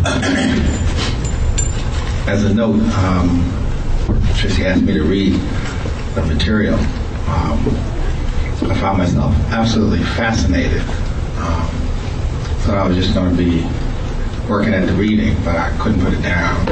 As a note, Tracy asked me to read the material. I found myself absolutely fascinated. Thought I was just going to be working at the reading, but I couldn't put it down.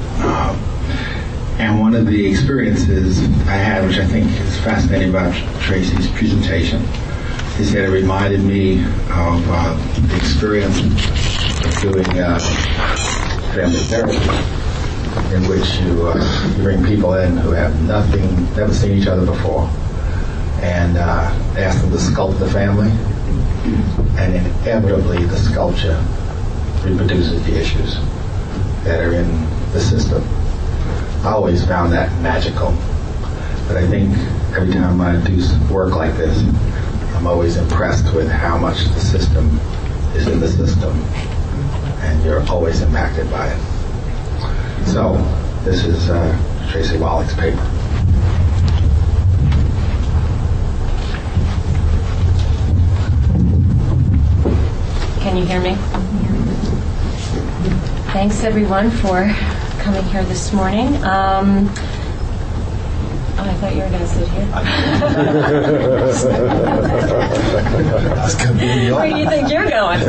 And one of the experiences I had, which I think is fascinating about Tracy's presentation, is that it reminded me of the experience of doing family therapy, in which you bring people in who have never seen each other before, and ask them to sculpt the family, and inevitably the sculpture reproduces the issues that are in the system. I always found that magical, but I think every time I do work like this, I'm always impressed with how much the system is in the system, and you're always impacted by it. So, this is Tracy Wallach's paper. Can you hear me? Thanks, everyone, for coming here this morning. I thought you were going to sit here. Where do you think you're going?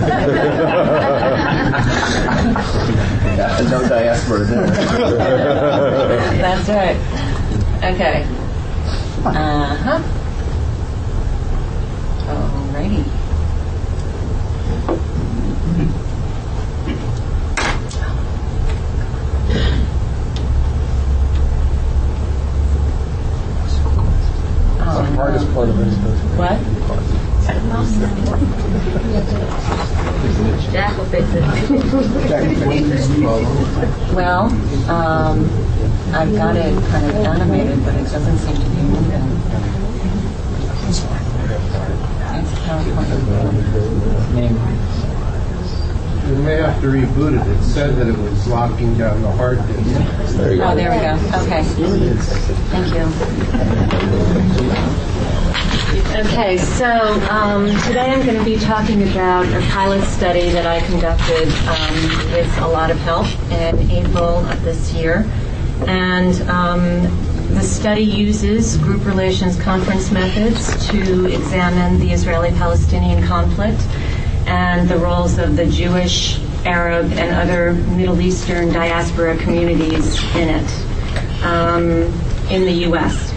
No diaspora there. That's right. Okay. Alrighty. The hardest part of it is what? Jack will fix it. Well, I've got it kind of animated, but it doesn't seem to be moving. It's PowerPoint. You may have to reboot it. It said that it was locking down the hard disk. Oh, there we go. Okay. Thank you. Okay, so today I'm going to be talking about a pilot study that I conducted with a lot of help in April of this year. And the study uses group relations conference methods to examine the Israeli-Palestinian conflict and the roles of the Jewish, Arab, and other Middle Eastern diaspora communities in it, in the U.S.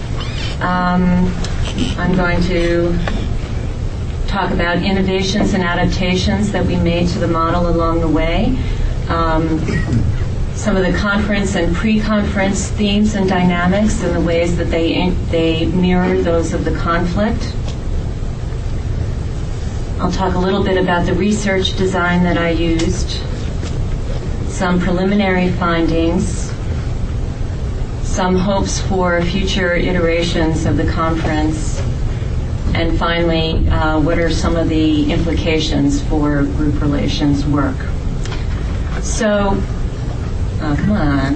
I'm going to talk about innovations and adaptations that we made to the model along the way, some of the conference and pre-conference themes and dynamics and the ways that they mirror those of the conflict. I'll talk a little bit about the research design that I used, some preliminary findings, some hopes for future iterations of the conference, and finally, what are some of the implications for group relations work. So, come on.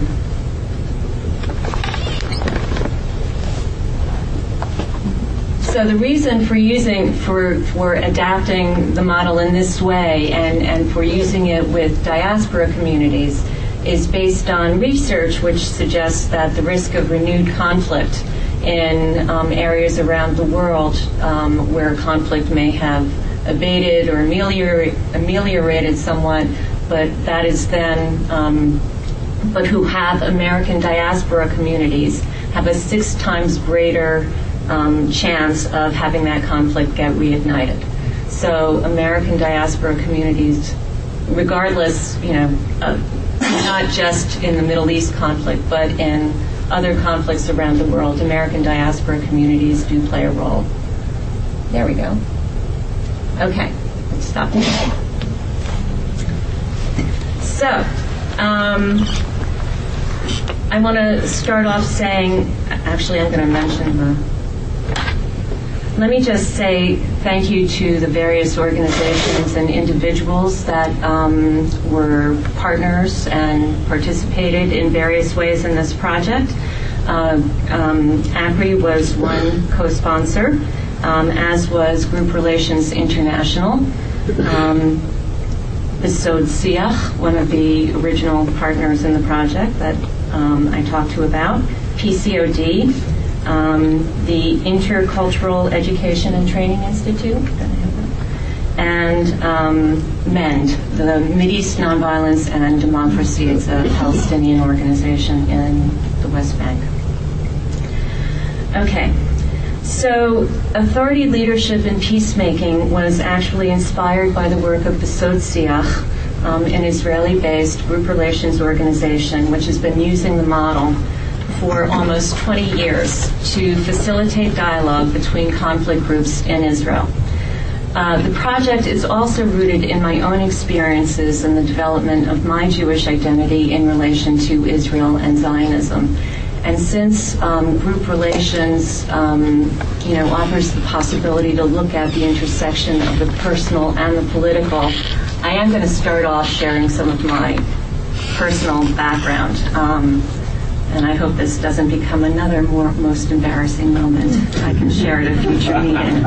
So the reason for adapting the model in this way and for using it with diaspora communities is based on research which suggests that the risk of renewed conflict in areas around the world where conflict may have abated or ameliorated somewhat, but that is then, but who have American diaspora communities have a 6 times greater chance of having that conflict get reignited. So American diaspora communities, regardless, not just in the Middle East conflict, but in other conflicts around the world, American diaspora communities do play a role. There we go. Okay, let's stop there. So, I want to start off saying, actually I'm going to mention let me just say thank you to the various organizations and individuals that were partners and participated in various ways in this project. ACRI was one co-sponsor, as was Group Relations International. The Besod Siach, one of the original partners in the project that I talked to about, PCOD, the Intercultural Education and Training Institute, and MEND, the Mideast Nonviolence and Democracy. It's a Palestinian organization in the West Bank. Okay, so authority leadership and peacemaking was actually inspired by the work of Besod Siach, an Israeli-based group relations organization which has been using the model for almost 20 years to facilitate dialogue between conflict groups in Israel. The project is also rooted in my own experiences in the development of my Jewish identity in relation to Israel and Zionism. And since group relations, offers the possibility to look at the intersection of the personal and the political, I am going to start off sharing some of my personal background. And I hope this doesn't become another most embarrassing moment. I can share at a future meeting.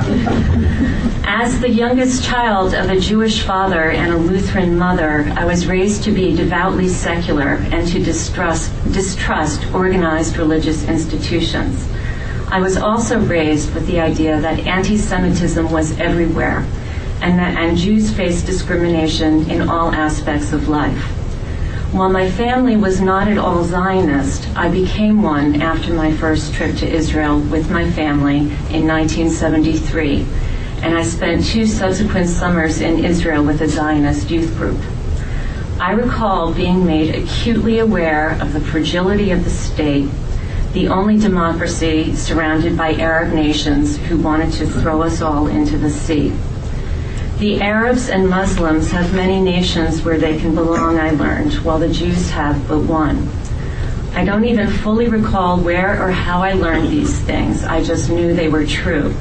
As the youngest child of a Jewish father and a Lutheran mother, I was raised to be devoutly secular and to distrust organized religious institutions. I was also raised with the idea that anti-Semitism was everywhere and Jews faced discrimination in all aspects of life. While my family was not at all Zionist, I became one after my first trip to Israel with my family in 1973, and I spent 2 subsequent summers in Israel with a Zionist youth group. I recall being made acutely aware of the fragility of the state, the only democracy surrounded by Arab nations who wanted to throw us all into the sea. The Arabs and Muslims have many nations where they can belong, I learned, while the Jews have but one. I don't even fully recall where or how I learned these things. I just knew they were true.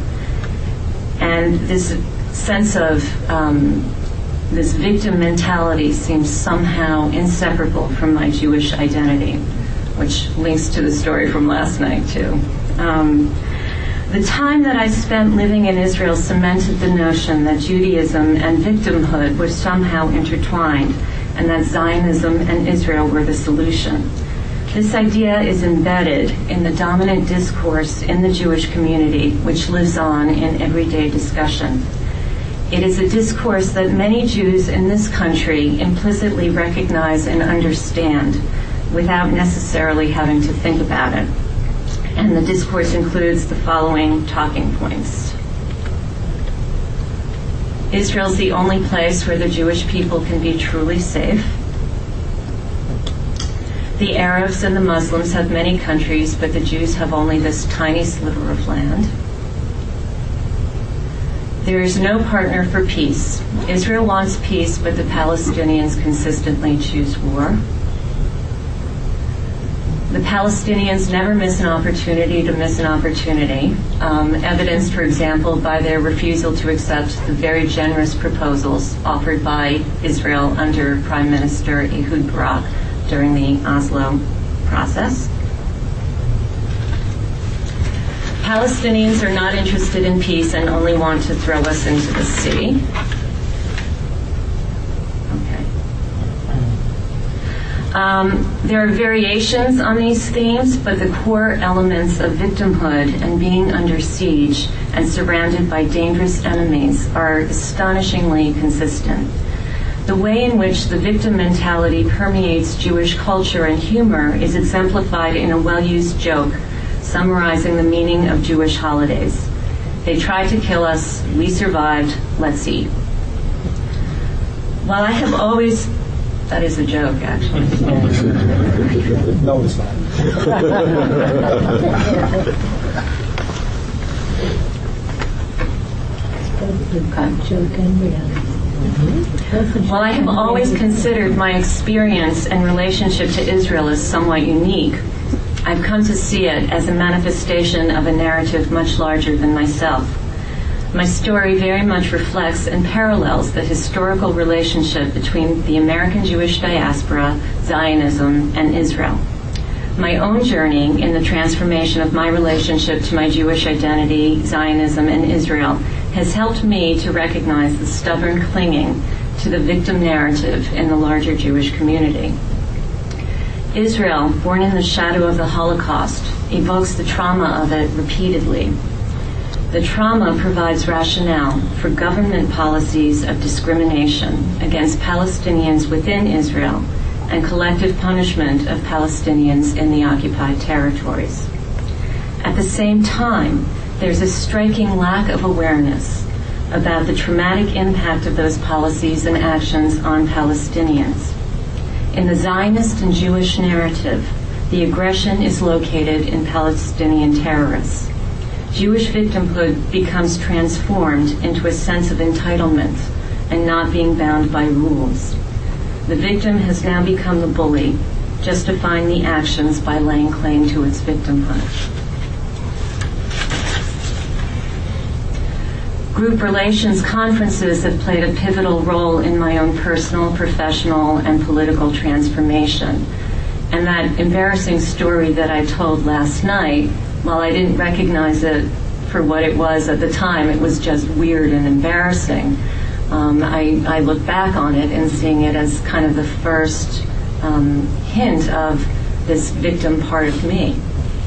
And this sense of this victim mentality seems somehow inseparable from my Jewish identity, which links to the story from last night, too. The time that I spent living in Israel cemented the notion that Judaism and victimhood were somehow intertwined, and that Zionism and Israel were the solution. This idea is embedded in the dominant discourse in the Jewish community, which lives on in everyday discussion. It is a discourse that many Jews in this country implicitly recognize and understand without necessarily having to think about it. And the discourse includes the following talking points. Israel's the only place where the Jewish people can be truly safe. The Arabs and the Muslims have many countries, but the Jews have only this tiny sliver of land. There is no partner for peace. Israel wants peace, but the Palestinians consistently choose war. The Palestinians never miss an opportunity to miss an opportunity, evidenced, for example, by their refusal to accept the very generous proposals offered by Israel under Prime Minister Ehud Barak during the Oslo process. Palestinians are not interested in peace and only want to throw us into the sea. There are variations on these themes, but the core elements of victimhood and being under siege and surrounded by dangerous enemies are astonishingly consistent. The way in which the victim mentality permeates Jewish culture and humor is exemplified in a well-used joke summarizing the meaning of Jewish holidays. They tried to kill us, we survived, let's eat. While I have always... That is a joke, actually. No, it's not. While I have always considered my experience and relationship to Israel as somewhat unique, I've come to see it as a manifestation of a narrative much larger than myself. My story very much reflects and parallels the historical relationship between the American Jewish diaspora, Zionism, and Israel. My own journey in the transformation of my relationship to my Jewish identity, Zionism, and Israel has helped me to recognize the stubborn clinging to the victim narrative in the larger Jewish community. Israel, born in the shadow of the Holocaust, evokes the trauma of it repeatedly. The trauma provides rationale for government policies of discrimination against Palestinians within Israel and collective punishment of Palestinians in the occupied territories. At the same time, there's a striking lack of awareness about the traumatic impact of those policies and actions on Palestinians. In the Zionist and Jewish narrative, the aggression is located in Palestinian terrorists. Jewish victimhood becomes transformed into a sense of entitlement and not being bound by rules. The victim has now become the bully, justifying the actions by laying claim to its victimhood. Group relations conferences have played a pivotal role in my own personal, professional, and political transformation. And that embarrassing story that I told last night, while I didn't recognize it for what it was at the time, it was just weird and embarrassing. I look back on it and seeing it as kind of the first hint of this victim part of me.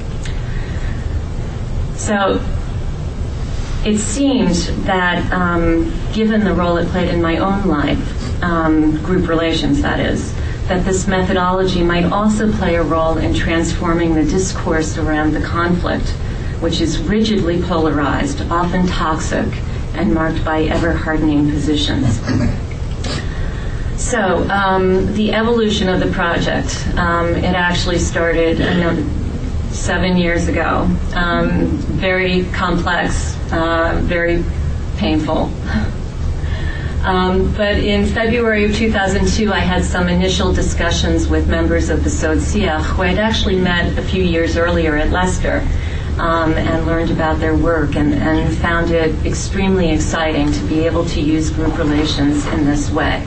So it seemed that given the role it played in my own life, group relations that is, that this methodology might also play a role in transforming the discourse around the conflict, which is rigidly polarized, often toxic, and marked by ever-hardening positions. So the evolution of the project, it actually started 7 years ago. Very complex, very painful. But in February of 2002, I had some initial discussions with members of the Sod Siach, who I'd actually met a few years earlier at Leicester, and learned about their work and found it extremely exciting to be able to use group relations in this way.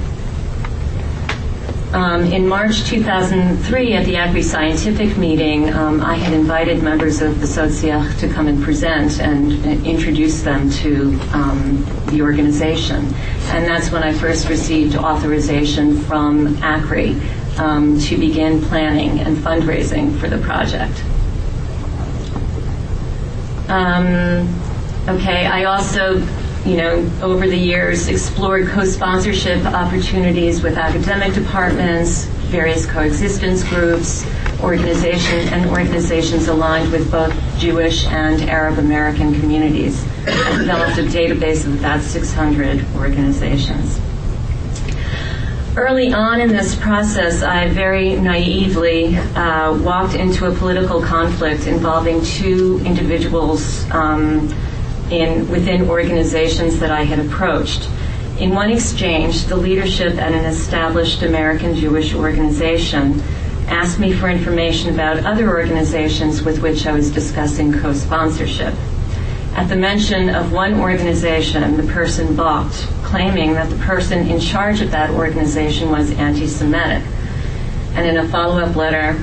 In March 2003, at the Acri Scientific meeting, I had invited members of the Sod Siach to come and present and introduce them to the organization. And that's when I first received authorization from Acri to begin planning and fundraising for the project. I also, over the years, explored co-sponsorship opportunities with academic departments, various coexistence groups, organizations aligned with both Jewish and Arab American communities. I developed a database of about 600 organizations. Early on in this process, I very naively walked into a political conflict involving two individuals within organizations that I had approached. In one exchange, the leadership at an established American Jewish organization asked me for information about other organizations with which I was discussing co-sponsorship. At the mention of one organization, the person balked, claiming that the person in charge of that organization was anti-Semitic. And in a follow-up letter,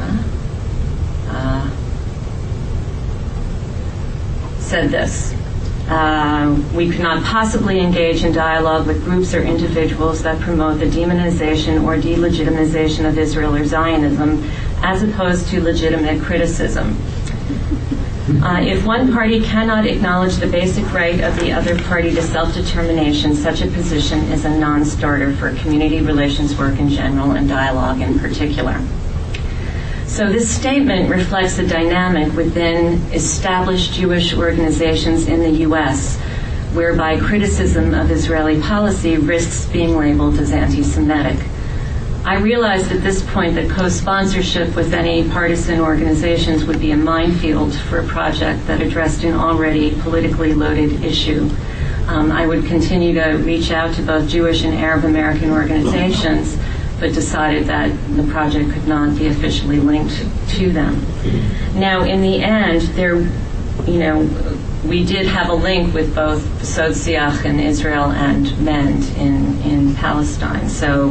said this: we could not possibly engage in dialogue with groups or individuals that promote the demonization or delegitimization of Israel or Zionism, as opposed to legitimate criticism. If one party cannot acknowledge the basic right of the other party to self-determination, such a position is a non-starter for community relations work in general and dialogue in particular. So this statement reflects a dynamic within established Jewish organizations in the U.S., whereby criticism of Israeli policy risks being labeled as anti-Semitic. I realized at this point that co-sponsorship with any partisan organizations would be a minefield for a project that addressed an already politically loaded issue. I would continue to reach out to both Jewish and Arab American organizations, but decided that the project could not be officially linked to them. Now, in the end, we did have a link with both Sod Siach in Israel and MEND in Palestine. So,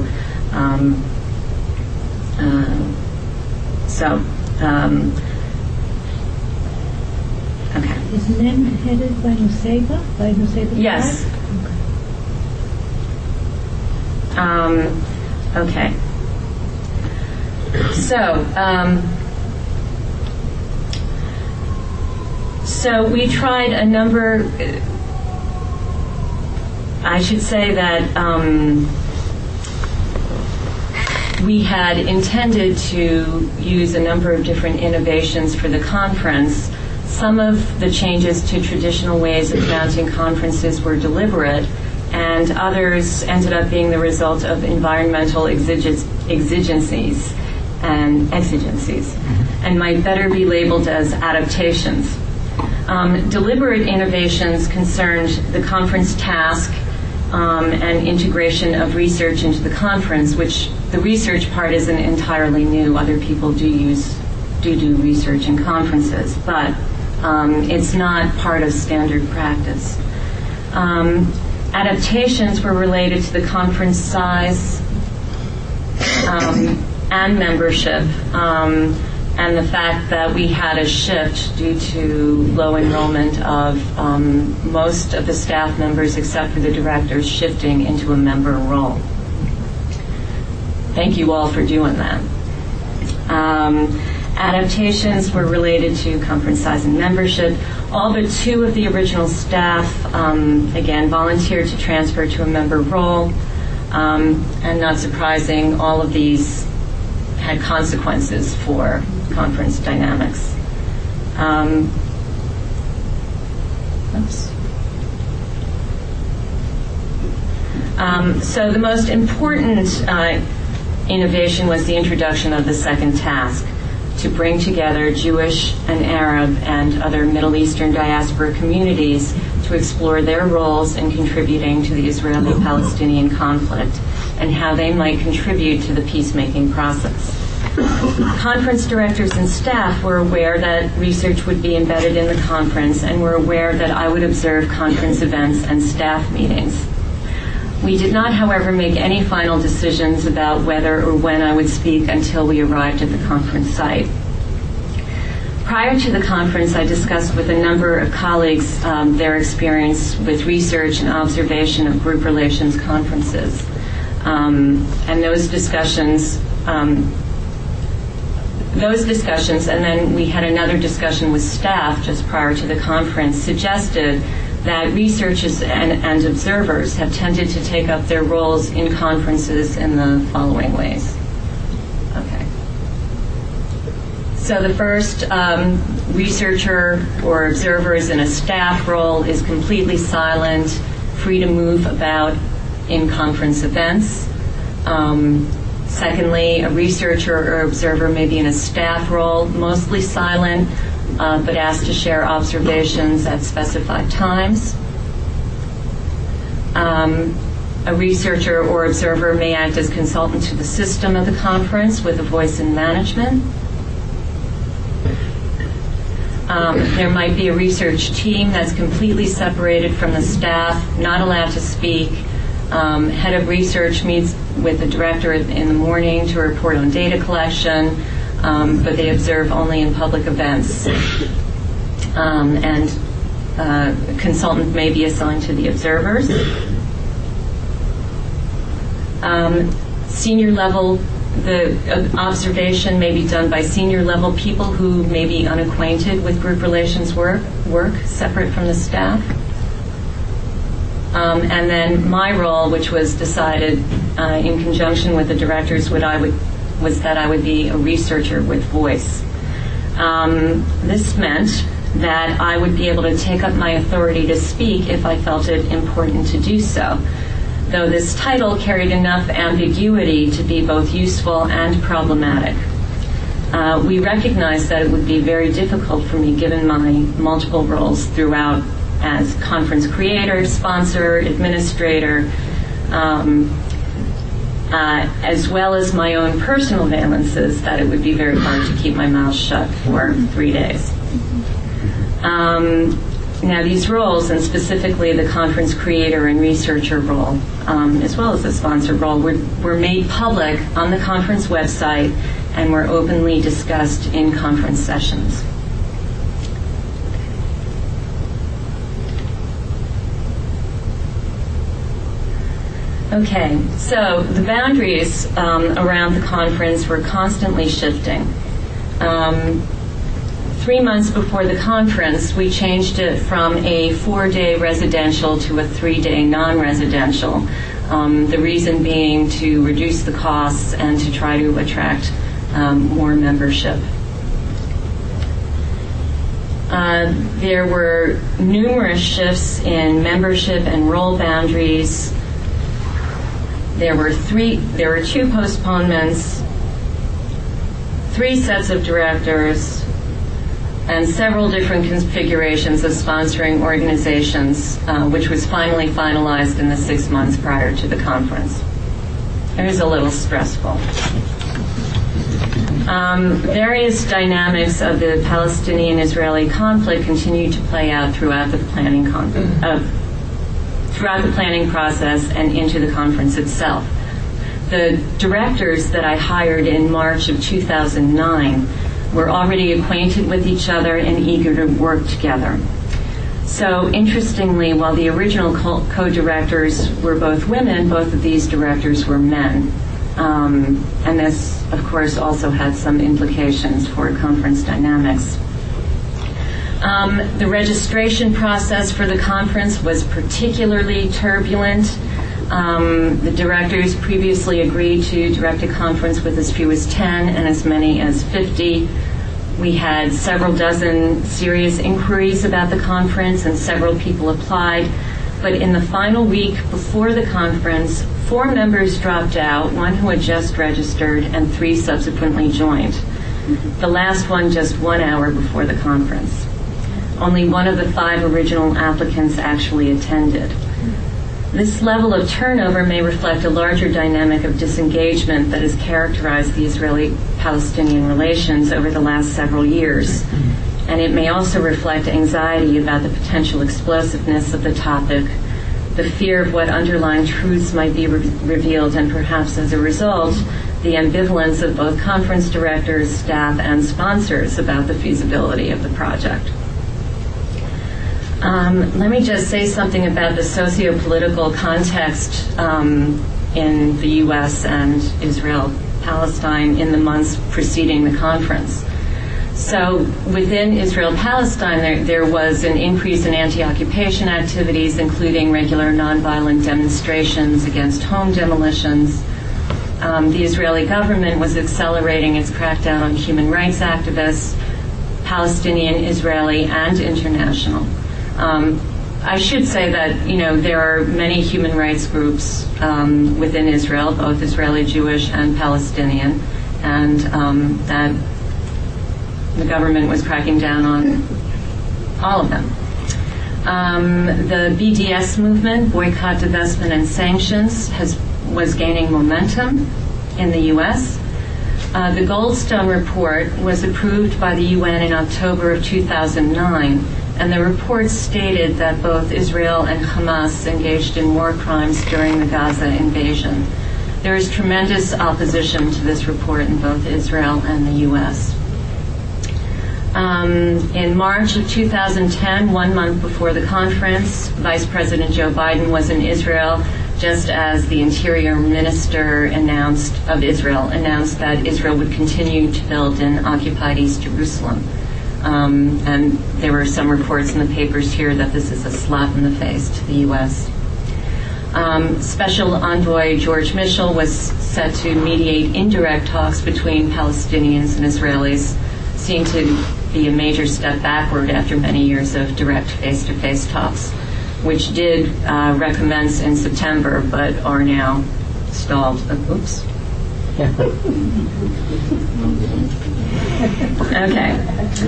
okay. Is MEND headed by Nusayba? Yes. Okay. So we tried a number. I should say that we had intended to use a number of different innovations for the conference. Some of the changes to traditional ways of mounting conferences were deliberate, and others ended up being the result of environmental exigencies, and might better be labeled as adaptations. Deliberate innovations concerned the conference task and integration of research into the conference, which the research part isn't entirely new. Other people do research in conferences, but it's not part of standard practice. Adaptations were related to the conference size and membership, and the fact that we had a shift due to low enrollment of most of the staff members, except for the directors, shifting into a member role. Thank you all for doing that. Adaptations were related to conference size and membership. All but 2 of the original staff, again, volunteered to transfer to a member role. And not surprising, all of these had consequences for conference dynamics. So the most important innovation was the introduction of the second task, to bring together Jewish and Arab and other Middle Eastern diaspora communities to explore their roles in contributing to the Israeli-Palestinian conflict and how they might contribute to the peacemaking process. Conference directors and staff were aware that research would be embedded in the conference and were aware that I would observe conference events and staff meetings. We did not, however, make any final decisions about whether or when I would speak until we arrived at the conference site. Prior to the conference, I discussed with a number of colleagues their experience with research and observation of group relations conferences. And those discussions, and then we had another discussion with staff just prior to the conference, suggested that researchers and observers have tended to take up their roles in conferences in the following ways. Okay. So the first, researcher or observer is in a staff role, is completely silent, free to move about in conference events. Secondly, a researcher or observer may be in a staff role, mostly silent, but asked to share observations at specified times. A researcher or observer may act as consultant to the system of the conference with a voice in management. There might be a research team that's completely separated from the staff, not allowed to speak. Head of research meets with the director in the morning to report on data collection, but they observe only in public events. And a consultant may be assigned to the observers. Senior level, the observation may be done by senior level people who may be unacquainted with group relations work separate from the staff. And then my role, which was decided in conjunction with the directors, was that I would be a researcher with voice. This meant that I would be able to take up my authority to speak if I felt it important to do so, though this title carried enough ambiguity to be both useful and problematic. We recognized that it would be very difficult for me, given my multiple roles throughout as conference creator, sponsor, administrator, as well as my own personal valences, that it would be very hard to keep my mouth shut for 3 days. Now, these roles, and specifically the conference creator and researcher role, as well as the sponsor role, were made public on the conference website and were openly discussed in conference sessions. Okay, so the boundaries around the conference were constantly shifting. 3 months before the conference, we changed it from a 4-day residential to a 3-day non-residential. The reason being to reduce the costs and to try to attract more membership. There were numerous shifts in membership and role boundaries. There were 2 postponements, 3 sets of directors, and several different configurations of sponsoring organizations, which was finally finalized in the 6 months prior to the conference. It was a little stressful. Various dynamics of the Palestinian-Israeli conflict continued to play out throughout the planning process and into the conference itself. The directors that I hired in March of 2009 were already acquainted with each other and eager to work together. So interestingly, while the original co-directors were both women, both of these directors were men. And this, of course, also had some implications for conference dynamics. The registration process for the conference was particularly turbulent. The directors previously agreed to direct a conference with as few as 10 and as many as 50. We had several dozen serious inquiries about the conference, and several people applied. But in the final week before the conference, 4 members dropped out, 1 who had just registered, and 3 subsequently joined. The last one just 1 hour before the conference. Only 1 of the 5 original applicants actually attended. This level of turnover may reflect a larger dynamic of disengagement that has characterized the Israeli-Palestinian relations over the last several years. And it may also reflect anxiety about the potential explosiveness of the topic, the fear of what underlying truths might be revealed, and perhaps as a result, the ambivalence of both conference directors, staff, and sponsors about the feasibility of the project. Let me just say something about the socio-political context in the U.S. and Israel-Palestine in the months preceding the conference. So within Israel-Palestine, there was an increase in anti-occupation activities, including regular nonviolent demonstrations against home demolitions. The Israeli government was accelerating its crackdown on human rights activists, Palestinian, Israeli, and international. I should say that, there are many human rights groups within Israel, both Israeli Jewish and Palestinian, and that the government was cracking down on all of them. The BDS movement, Boycott, Divestment, and Sanctions, was gaining momentum in the U.S. The Goldstone Report was approved by the UN in October of 2009, and the report stated that both Israel and Hamas engaged in war crimes during the Gaza invasion. There is tremendous opposition to this report in both Israel and the U.S. In March of 2010, 1 month before the conference, Vice President Joe Biden was in Israel, just as the Interior Minister announced that Israel would continue to build in occupied East Jerusalem. And there were some reports in the papers here that this is a slap in the face to the U.S. Special Envoy George Mitchell was set to mediate indirect talks between Palestinians and Israelis, seen to be a major step backward after many years of direct face-to-face talks, which did recommence in September but are now stalled. Oops. Okay.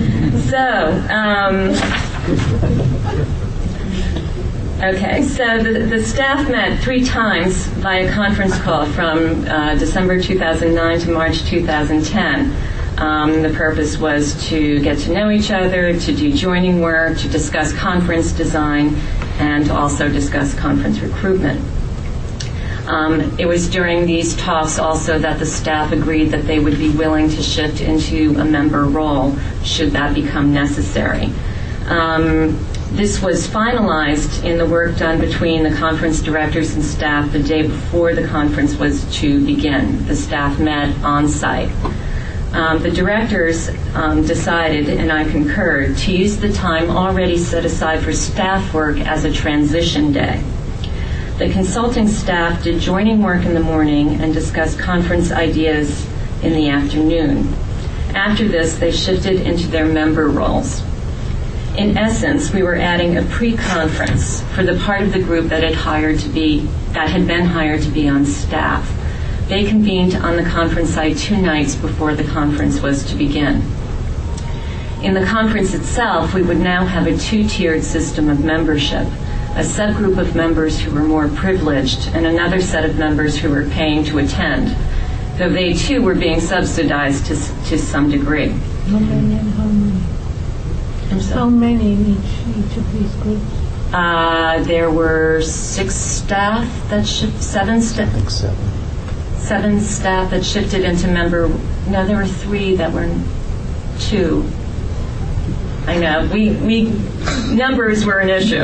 So the staff met 3 times via conference call from December 2009 to March 2010. The purpose was to get to know each other, to do joining work, to discuss conference design, and also discuss conference recruitment. It was during these talks also that the staff agreed that they would be willing to shift into a member role should that become necessary. This was finalized in the work done between the conference directors and staff the day before the conference was to begin. The staff met on site. The directors decided, and I concurred, to use the time already set aside for staff work as a transition day. The consulting staff did joining work in the morning and discussed conference ideas in the afternoon. After this, they shifted into their member roles. In essence, we were adding a pre-conference for the part of the group that had been hired to be on staff. They convened on the conference site 2 nights before the conference was to begin. In the conference itself, we would now have a 2-tiered system of membership, a subgroup of members who were more privileged and another set of members who were paying to attend, though they too were being subsidized to some degree. How many and how many? How many in each of these groups? There were 6 staff that seven staff. I think 7. 7 staff that shifted into member. No, there were 3 that were 2. I know. We numbers were an issue.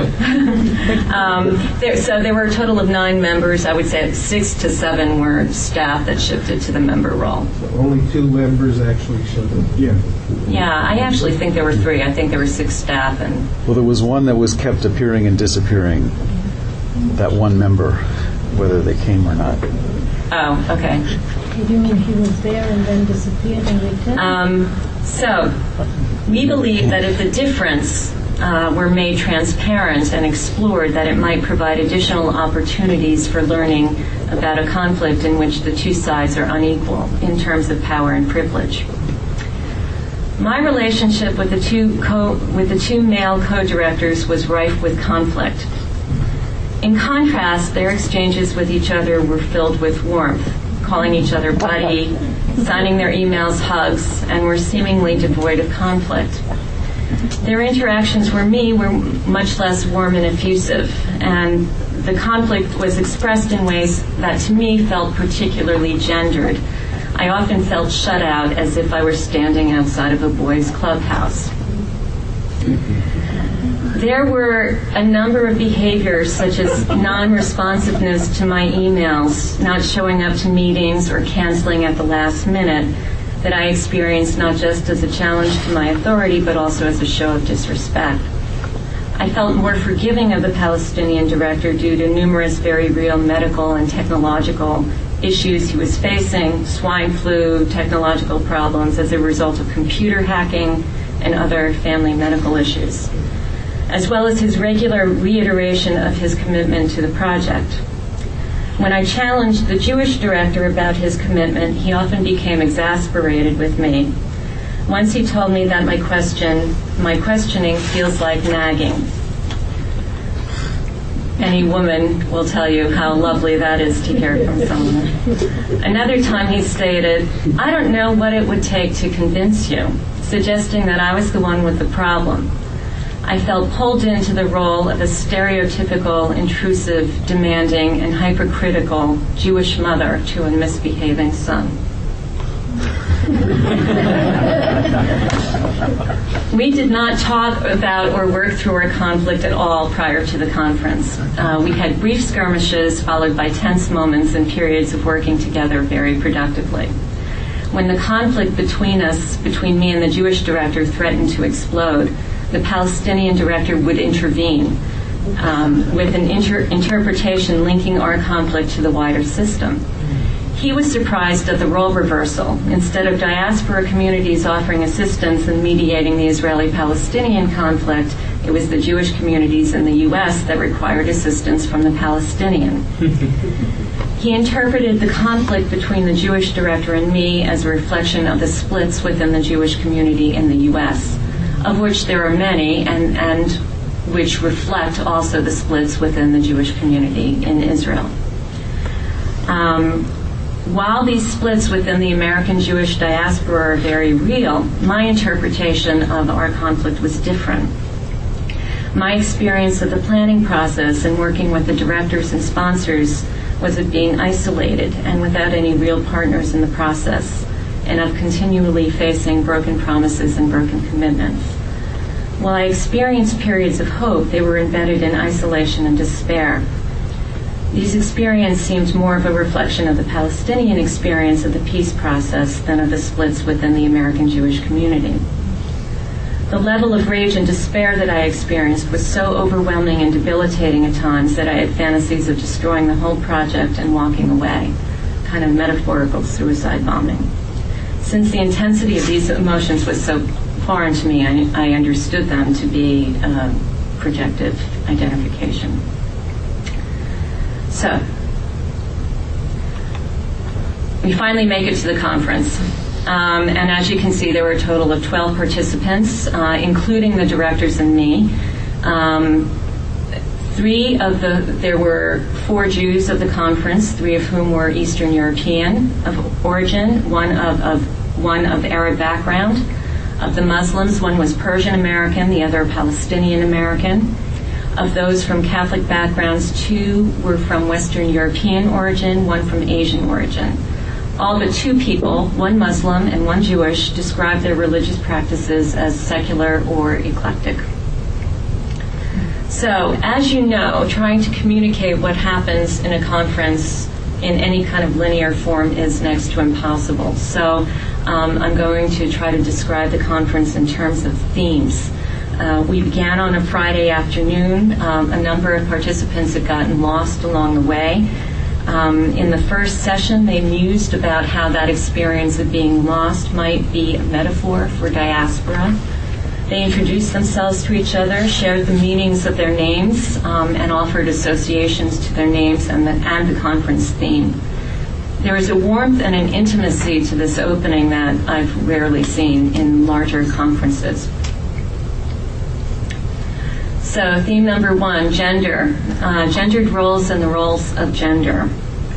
So there were a total of 9 members. I would say 6 to 7 were staff that shifted to the member role. So only 2 members actually showed up. Yeah. Yeah, I actually think there were 3. I think there were 6 staff and. Well, there was one that was kept appearing and disappearing. That one member, whether they came or not. Oh, okay. You mean he was there and then disappeared and returned? So, we believe that if the difference were made transparent and explored, that it might provide additional opportunities for learning about a conflict in which the 2 sides are unequal in terms of power and privilege. My relationship with the two male co-directors was rife with conflict. In contrast, their exchanges with each other were filled with warmth, calling each other buddy, signing their emails hugs, and were seemingly devoid of conflict. Their interactions were much less warm and effusive, and the conflict was expressed in ways that to me felt particularly gendered. I often felt shut out as if I were standing outside of a boys' clubhouse. There were a number of behaviors such as non-responsiveness to my emails, not showing up to meetings, or canceling at the last minute that I experienced not just as a challenge to my authority but also as a show of disrespect. I felt more forgiving of the Palestinian director due to numerous very real medical and technological issues he was facing, swine flu, technological problems as a result of computer hacking and other family medical issues, as well as his regular reiteration of his commitment to the project. When I challenged the Jewish director about his commitment, he often became exasperated with me. Once he told me that my questioning feels like nagging. Any woman will tell you how lovely that is to hear from someone. Another time he stated, "I don't know what it would take to convince you," suggesting that I was the one with the problem. I felt pulled into the role of a stereotypical, intrusive, demanding, and hypercritical Jewish mother to a misbehaving son. We did not talk about or work through our conflict at all prior to the conference. We had brief skirmishes followed by tense moments and periods of working together very productively. When the conflict between me and the Jewish director threatened to explode, the Palestinian director would intervene with an interpretation linking our conflict to the wider system. He was surprised at the role reversal. Instead of diaspora communities offering assistance in mediating the Israeli-Palestinian conflict, it was the Jewish communities in the U.S. that required assistance from the Palestinian. He interpreted the conflict between the Jewish director and me as a reflection of the splits within the Jewish community in the U.S., of which there are many, and which reflect also the splits within the Jewish community in Israel. While these splits within the American Jewish diaspora are very real, my interpretation of our conflict was different. My experience of the planning process and working with the directors and sponsors was of being isolated and without any real partners in the process, and of continually facing broken promises and broken commitments. While I experienced periods of hope, they were embedded in isolation and despair. These experiences seemed more of a reflection of the Palestinian experience of the peace process than of the splits within the American Jewish community. The level of rage and despair that I experienced was so overwhelming and debilitating at times that I had fantasies of destroying the whole project and walking away, kind of metaphorical suicide bombing. Since the intensity of these emotions was so foreign to me, I understood them to be projective identification. So, we finally make it to the conference. And as you can see, there were a total of 12 participants, including the directors and me. There were 4 Jews of the conference, 3 of whom were Eastern European of origin, one of Arab background. Of the Muslims, one was Persian American, the other Palestinian American. Of those from Catholic backgrounds, 2 were from Western European origin, 1 from Asian origin. All but 2 people, 1 Muslim and 1 Jewish, described their religious practices as secular or eclectic. So, as you know, trying to communicate what happens in a conference in any kind of linear form is next to impossible. So, I'm going to try to describe the conference in terms of themes. We began on a Friday afternoon. A number of participants had gotten lost along the way. In the first session, they mused about how that experience of being lost might be a metaphor for diaspora. They introduced themselves to each other, shared the meanings of their names, and offered associations to their names and the conference theme. There is a warmth and an intimacy to this opening that I've rarely seen in larger conferences. So, theme number 1, gender. Gendered roles and the roles of gender.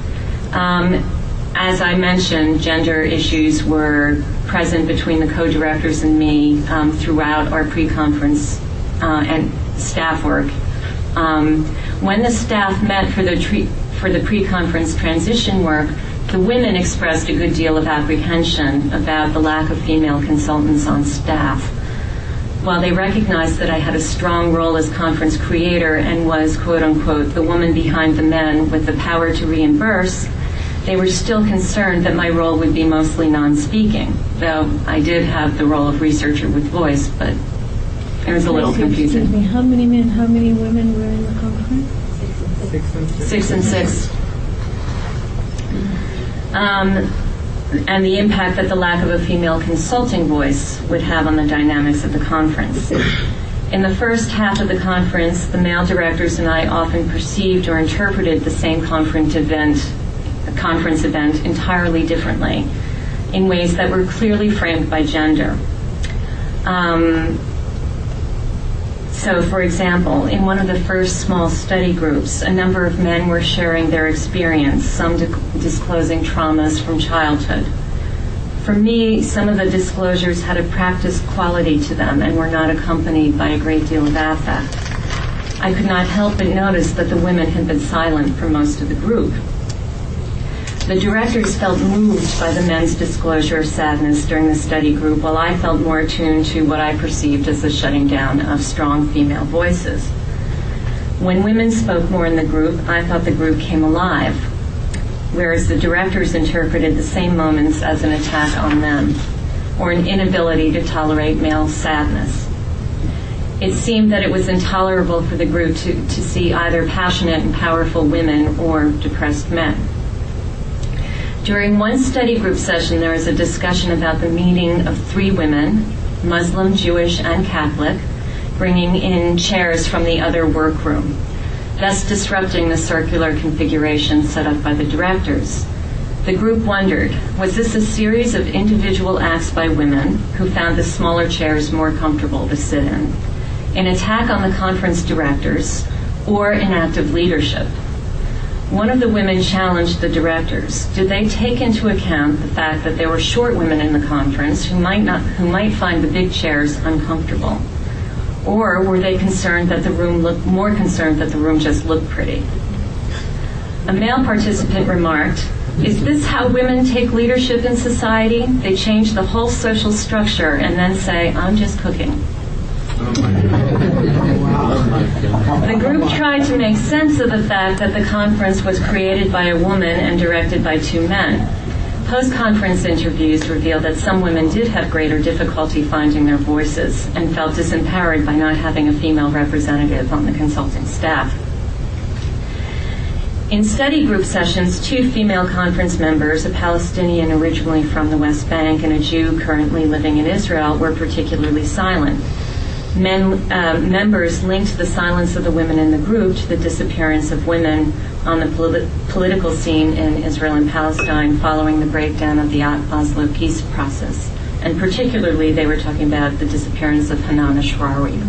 As I mentioned, gender issues were present between the co-directors and me throughout our pre-conference and staff work. When the staff met for the pre-conference transition work, the women expressed a good deal of apprehension about the lack of female consultants on staff. While they recognized that I had a strong role as conference creator and was, quote-unquote, the woman behind the men with the power to reimburse, they were still concerned that my role would be mostly non-speaking, though I did have the role of researcher with voice, but it was a little confusing. Excuse me, how many men, how many women were in the conference? 6 and 6. And the impact that the lack of a female consulting voice would have on the dynamics of the conference. In the first half of the conference, the male directors and I often perceived or interpreted the same conference event entirely differently, in ways that were clearly framed by gender. So, for example, in one of the first small study groups, a number of men were sharing their experience, some disclosing traumas from childhood. For me, some of the disclosures had a practiced quality to them and were not accompanied by a great deal of affect. I could not help but notice that the women had been silent for most of the group. The directors felt moved by the men's disclosure of sadness during the study group, while I felt more attuned to what I perceived as the shutting down of strong female voices. When women spoke more in the group, I thought the group came alive, whereas the directors interpreted the same moments as an attack on them, or an inability to tolerate male sadness. It seemed that it was intolerable for the group to see either passionate and powerful women or depressed men. During one study group session, there was a discussion about the meaning of 3 women, Muslim, Jewish, and Catholic, bringing in chairs from the other workroom, thus disrupting the circular configuration set up by the directors. The group wondered, was this a series of individual acts by women who found the smaller chairs more comfortable to sit in, an attack on the conference directors, or an act of leadership? One of the women challenged the directors. Did they take into account the fact that there were short women in the conference who might find the big chairs uncomfortable? Or were they more concerned that the room just looked pretty? A male participant remarked, "Is this how women take leadership in society? They change the whole social structure and then say, 'I'm just cooking.'" The group tried to make sense of the fact that the conference was created by a woman and directed by two men. Post-conference interviews revealed that some women did have greater difficulty finding their voices and felt disempowered by not having a female representative on the consulting staff. In study group sessions, two female conference members, a Palestinian originally from the West Bank and a Jew currently living in Israel, were particularly silent. Members linked the silence of the women in the group to the disappearance of women on the political scene in Israel and Palestine following the breakdown of the Oslo peace process. And particularly, they were talking about the disappearance of Hanan Ashrawi.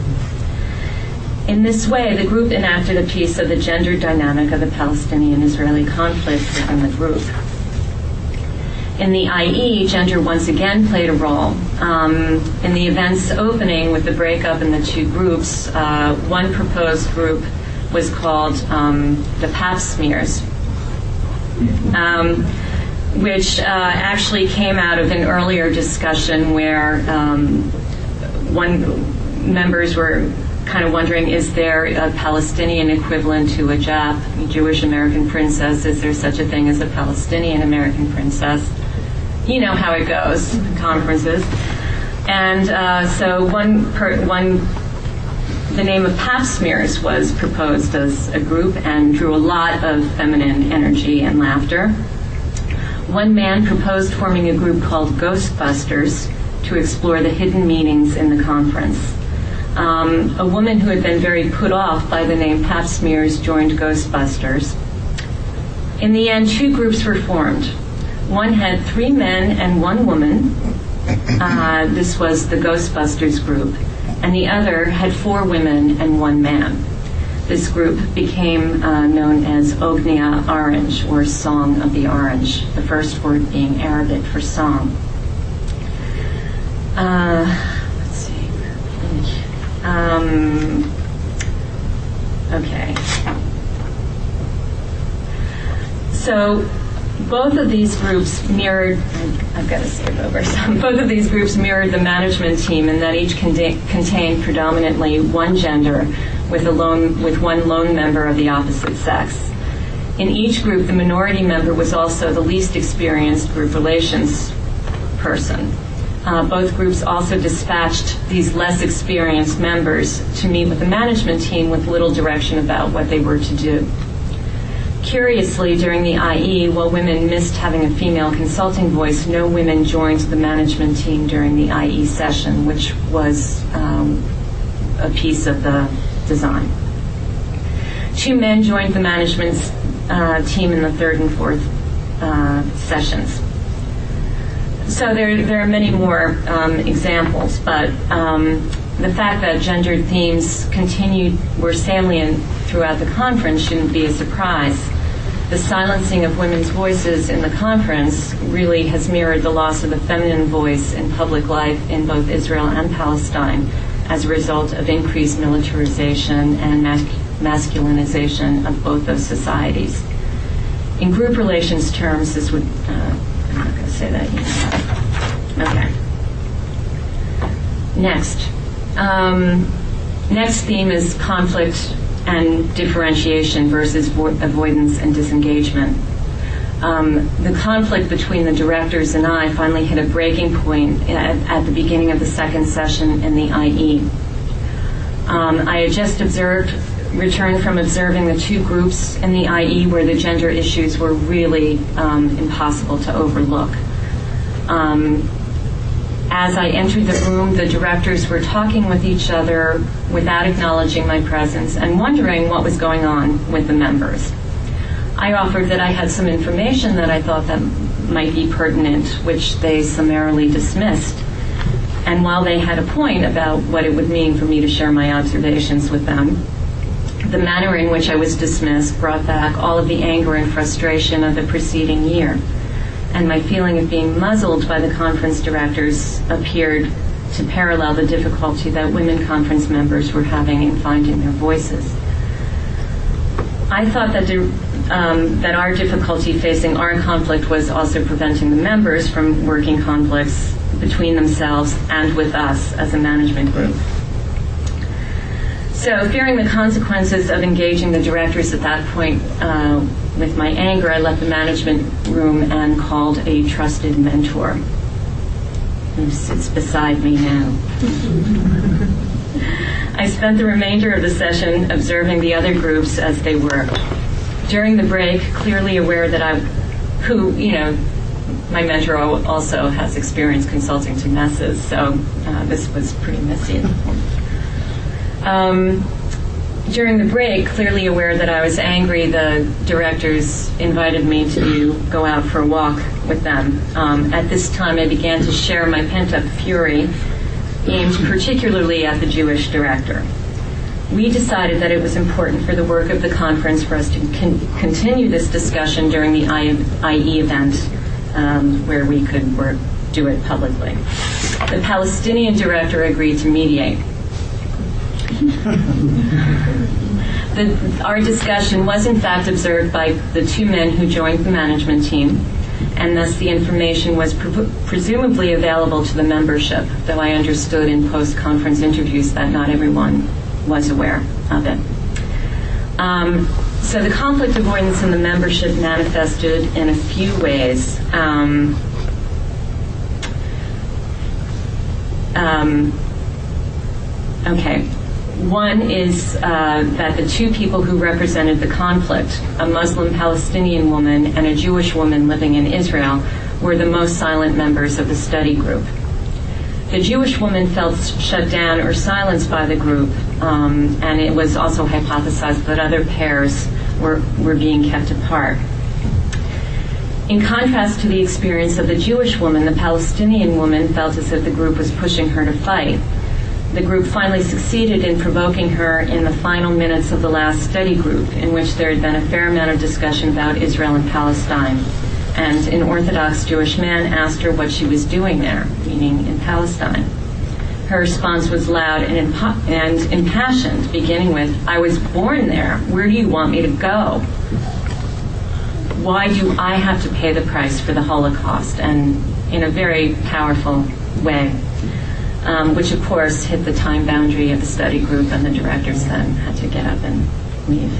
In this way, the group enacted a piece of the gender dynamic of the Palestinian-Israeli conflict within the group. In the IE, gender once again played a role. In the event's opening with the breakup in the two groups, one proposed group was called the Pap Smears, which actually came out of an earlier discussion where members were kind of wondering, is there a Palestinian equivalent to a Jap, Jewish American princess? Is there such a thing as a Palestinian American princess? You know how it goes, conferences. And so the name of Pap Smears was proposed as a group and drew a lot of feminine energy and laughter. One man proposed forming a group called Ghostbusters to explore the hidden meanings in the conference. A woman who had been very put off by the name Pap Smears joined Ghostbusters. In the end, two groups were formed. One had 3 men and 1 woman. This was the Ghostbusters group. And the other had 4 women and 1 man. This group became known as Ognia Orange, or Song of the Orange, the first word being Arabic for song. Let's see. Okay. So both of these groups mirrored, I've got to skip over some, both of these groups mirrored the management team in that each contained predominantly one gender with one lone member of the opposite sex. In each group, the minority member was also the least experienced group relations person. Both groups also dispatched these less experienced members to meet with the management team with little direction about what they were to do. Curiously, during the IE, while women missed having a female consulting voice, no women joined the management team during the IE session, which was a piece of the design. 2 men joined the management team in the 3rd and 4th sessions. So there are many more examples, but the fact that gendered themes were salient throughout the conference shouldn't be a surprise. The silencing of women's voices in the conference really has mirrored the loss of the feminine voice in public life in both Israel and Palestine as a result of increased militarization and masculinization of both those societies. In group relations terms, this would... I'm not going to say that yet. Okay. Next. Next theme is conflict and differentiation versus avoidance and disengagement. The conflict between the directors and I finally hit a breaking point at the beginning of the 2nd session in the IE. I had just returned from observing the 2 groups in the IE where the gender issues were really impossible to overlook. As I entered the room, the directors were talking with each other without acknowledging my presence and wondering what was going on with the members. I offered that I had some information that I thought that might be pertinent, which they summarily dismissed. And while they had a point about what it would mean for me to share my observations with them, the manner in which I was dismissed brought back all of the anger and frustration of the preceding year. And my feeling of being muzzled by the conference directors appeared to parallel the difficulty that women conference members were having in finding their voices. I thought that our difficulty facing our conflict was also preventing the members from working conflicts between themselves and with us as a management group. So, fearing the consequences of engaging the directors at that point with my anger, I left the management room and called a trusted mentor who sits beside me now. I spent the remainder of the session observing the other groups as they worked. During the break, clearly aware that my mentor also has experience consulting to messes, so this was pretty messy at the point. During the break, clearly aware that I was angry, the directors invited me to go out for a walk with them. At this time, I began to share my pent-up fury, aimed particularly at the Jewish director. We decided that it was important for the work of the conference for us to continue this discussion during the IE event, where we could do it publicly. The Palestinian director agreed to mediate. Our discussion was in fact observed by the two men who joined the management team, and thus the information was presumably available to the membership, though I understood in post-conference interviews that not everyone was aware of it. So the conflict avoidance in the membership manifested in a few ways. One is that the two people who represented the conflict, a Muslim Palestinian woman and a Jewish woman living in Israel, were the most silent members of the study group. The Jewish woman felt shut down or silenced by the group, and it was also hypothesized that other pairs were being kept apart. In contrast to the experience of the Jewish woman, the Palestinian woman felt as if the group was pushing her to fight. The group finally succeeded in provoking her in the final minutes of the last study group, in which there had been a fair amount of discussion about Israel and Palestine. And an Orthodox Jewish man asked her what she was doing there, meaning in Palestine. Her response was loud and impassioned, beginning with, "I was born there. Where do you want me to go? Why do I have to pay the price for the Holocaust?" And in a very powerful way, which of course hit the time boundary of the study group, and the directors then had to get up and leave.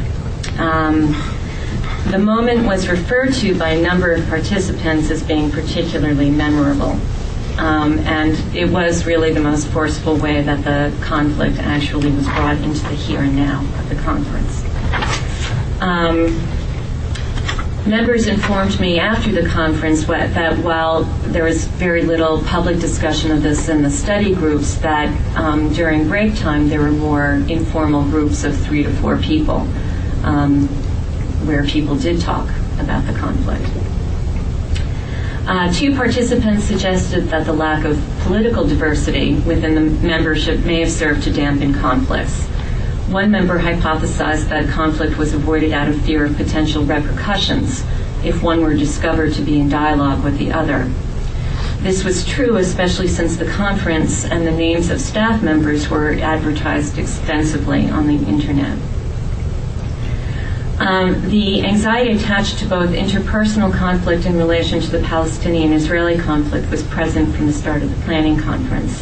The moment was referred to by a number of participants as being particularly memorable. And it was really the most forceful way that the conflict actually was brought into the here and now of the conference. Members informed me after the conference that while there was very little public discussion of this in the study groups, that during break time there were more informal groups of 3 to 4 people where people did talk about the conflict. 2 participants suggested that the lack of political diversity within the membership may have served to dampen conflicts. One member hypothesized that conflict was avoided out of fear of potential repercussions if one were discovered to be in dialogue with the other. This was true, especially since the conference and the names of staff members were advertised extensively on the internet. The anxiety attached to both interpersonal conflict in relation to the Palestinian-Israeli conflict was present from the start of the planning conference.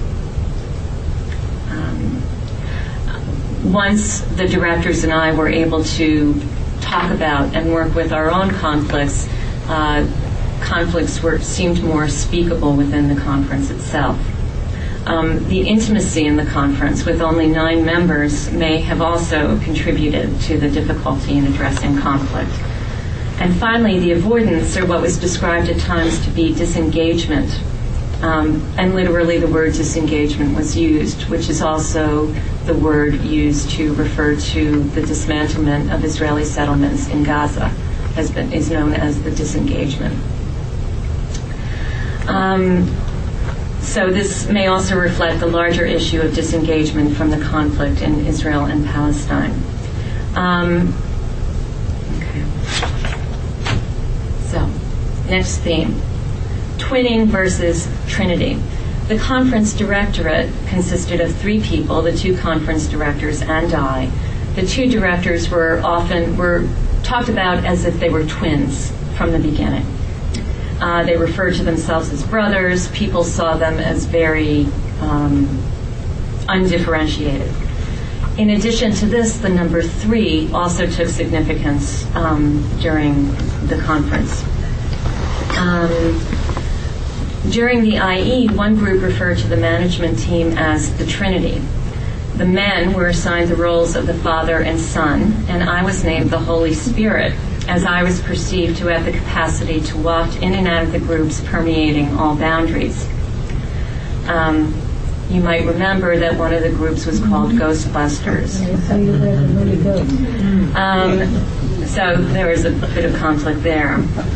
Once the directors and I were able to talk about and work with our own conflicts, conflicts seemed more speakable within the conference itself. The intimacy in the conference with only 9 members may have also contributed to the difficulty in addressing conflict. And finally, the avoidance, or what was described at times to be disengagement, and literally the word disengagement was used, which is also the word used to refer to the dismantlement of Israeli settlements in Gaza, is known as the disengagement. So this may also reflect the larger issue of disengagement from the conflict in Israel and Palestine. So, next theme. Twinning versus Trinity. The conference directorate consisted of 3 people, the 2 conference directors and I. The 2 directors were talked about as if they were twins from the beginning. They referred to themselves as brothers. People saw them as very undifferentiated. In addition to this, the number 3 also took significance during the conference. During the IE, one group referred to the management team as the Trinity. The men were assigned the roles of the Father and Son, and I was named the Holy Spirit, as I was perceived to have the capacity to walk in and out of the groups, permeating all boundaries. You might remember that one of the groups was called Ghostbusters. So there was a bit of conflict there.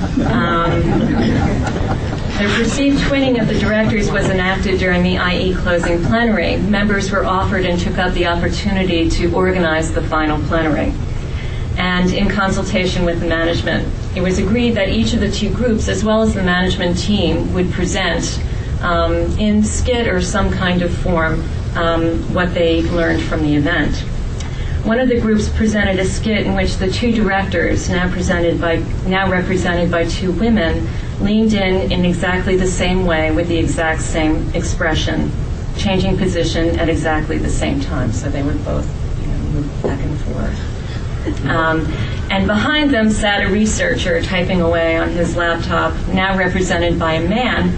The perceived twinning of the directors was enacted during the IE closing plenary. Members were offered and took up the opportunity to organize the final plenary. And in consultation with the management, it was agreed that each of the 2 groups, as well as the management team, would present in skit or some kind of form what they learned from the event. One of the groups presented a skit in which the 2 directors, now represented by 2 women, leaned in exactly the same way with the exact same expression, changing position at exactly the same time. So they would both move back and forth. And behind them sat a researcher typing away on his laptop, now represented by a man,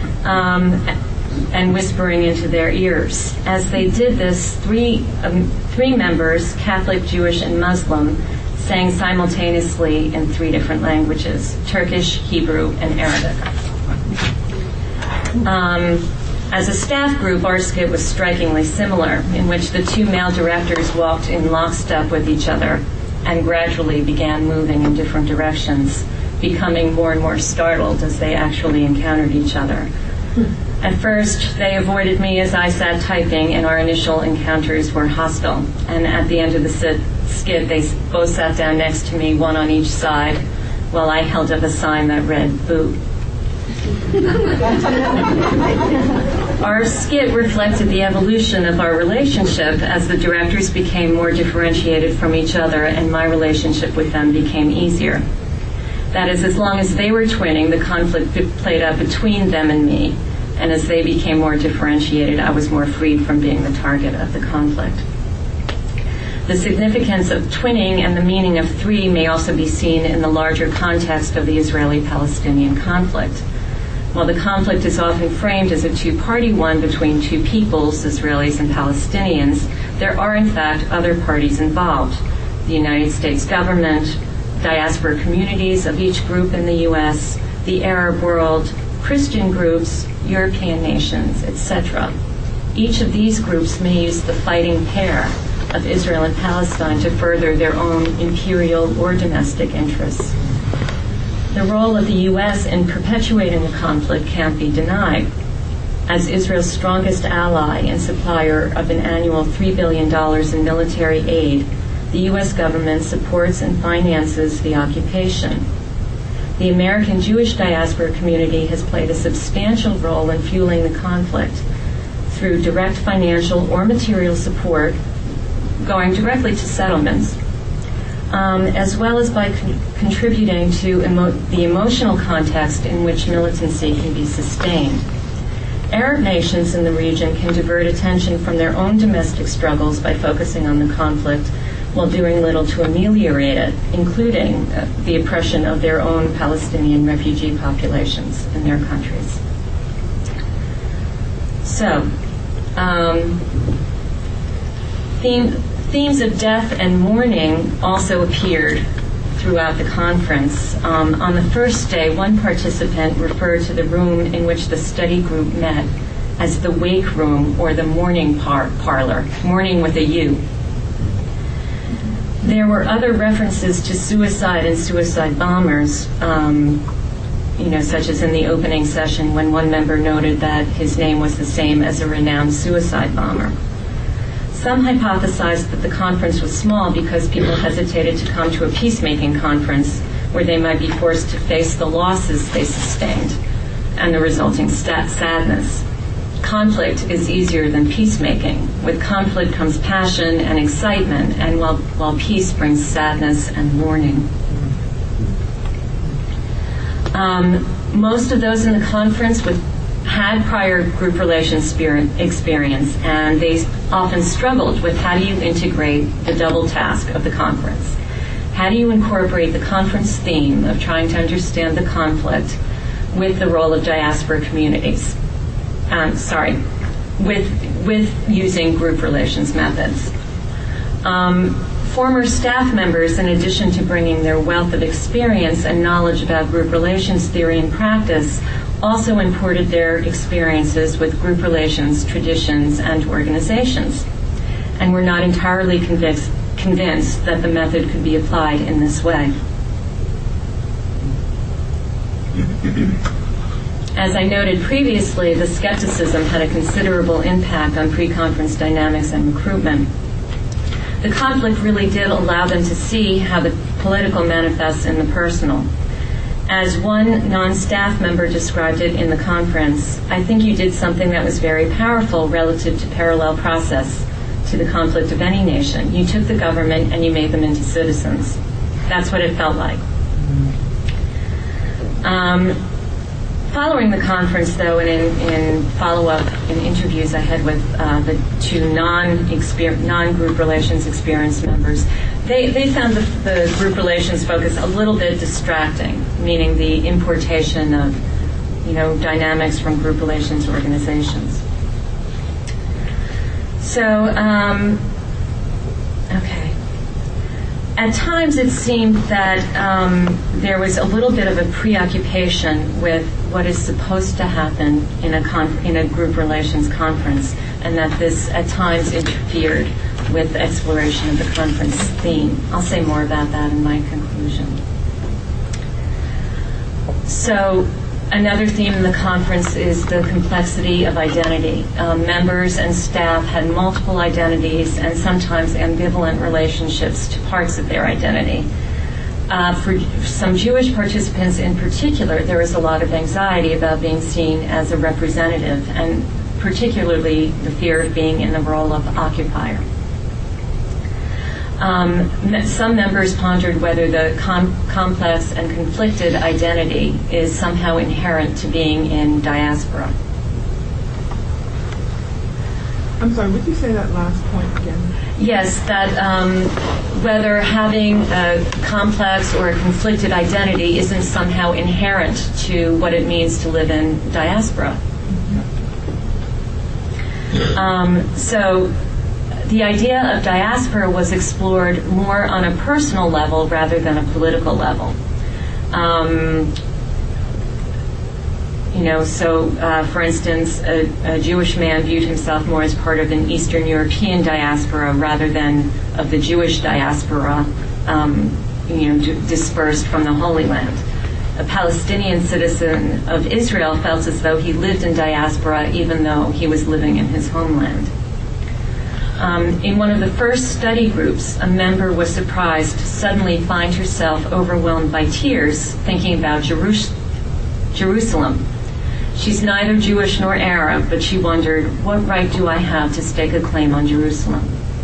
and whispering into their ears. As they did this, three members, Catholic, Jewish, and Muslim, sang simultaneously in 3 different languages: Turkish, Hebrew, and Arabic. As a staff group, our skit was strikingly similar, in which the 2 male directors walked in lockstep with each other and gradually began moving in different directions, becoming more and more startled as they actually encountered each other. At first, they avoided me as I sat typing, and our initial encounters were hostile. And at the end of the skit, they both sat down next to me, one on each side, while I held up a sign that read, "Boo." Our skit reflected the evolution of our relationship as the directors became more differentiated from each other and my relationship with them became easier. That is, as long as they were twinning, the conflict played out between them and me, and as they became more differentiated, I was more freed from being the target of the conflict. The significance of twinning and the meaning of 3 may also be seen in the larger context of the Israeli-Palestinian conflict. While the conflict is often framed as a 2-party one between 2 peoples, Israelis and Palestinians, there are in fact other parties involved: the United States government, diaspora communities of each group in the U.S., the Arab world, Christian groups, European nations, etc. Each of these groups may use the fighting pair of Israel and Palestine to further their own imperial or domestic interests. The role of the U.S. in perpetuating the conflict can't be denied. As Israel's strongest ally and supplier of an annual $3 billion in military aid, the U.S. government supports and finances the occupation. The American Jewish diaspora community has played a substantial role in fueling the conflict through direct financial or material support going directly to settlements, as well as by contributing to the emotional context in which militancy can be sustained. Arab nations in the region can divert attention from their own domestic struggles by focusing on the conflict while doing little to ameliorate it, including the oppression of their own Palestinian refugee populations in their countries. So, themes of death and mourning also appeared throughout the conference. On the first day, one participant referred to the room in which the study group met as the wake room or the mourning parlor, mourning with a U. There were other references to suicide and suicide bombers, such as in the opening session when one member noted that his name was the same as a renowned suicide bomber. Some hypothesized that the conference was small because people hesitated to come to a peacemaking conference where they might be forced to face the losses they sustained and the resulting sadness. Conflict is easier than peacemaking. With conflict comes passion and excitement, and while peace brings sadness and mourning. Most of those in the conference had prior group relations experience, and they often struggled with how do you integrate the double task of the conference. How do you incorporate the conference theme of trying to understand the conflict with the role of diaspora communities? With using group relations methods. Former staff members, in addition to bringing their wealth of experience and knowledge about group relations theory and practice, also imported their experiences with group relations traditions and organizations, and were not entirely convinced that the method could be applied in this way. As I noted previously, the skepticism had a considerable impact on pre-conference dynamics and recruitment. The conflict really did allow them to see how the political manifests in the personal. As one non-staff member described it in the conference, I think you did something that was very powerful relative to parallel process to the conflict of any nation. You took the government and you made them into citizens. That's what it felt like. Following the conference, though, and in follow-up in interviews I had with the two non-group relations experienced members, they found the group relations focus a little bit distracting, meaning the importation of, dynamics from group relations organizations. So, okay. At times it seemed that there was a little bit of a preoccupation with what is supposed to happen in a group relations conference, and that this at times interfered with the exploration of the conference theme. I'll say more about that in my conclusion. So, another theme in the conference is the complexity of identity. Members and staff had multiple identities and sometimes ambivalent relationships to parts of their identity. For some Jewish participants in particular, there was a lot of anxiety about being seen as a representative, and particularly the fear of being in the role of occupier. Some members pondered whether the complex and conflicted identity is somehow inherent to being in diaspora. I'm sorry, would you say that last point again? Yes, that whether having a complex or a conflicted identity isn't somehow inherent to what it means to live in diaspora. So the idea of diaspora was explored more on a personal level rather than a political level. For instance, a Jewish man viewed himself more as part of an Eastern European diaspora rather than of the Jewish diaspora, dispersed from the Holy Land. A Palestinian citizen of Israel felt as though he lived in diaspora even though he was living in his homeland. In one of the first study groups, a member was surprised to suddenly find herself overwhelmed by tears thinking about Jerusalem. She's neither Jewish nor Arab, but she wondered, what right do I have to stake a claim on Jerusalem?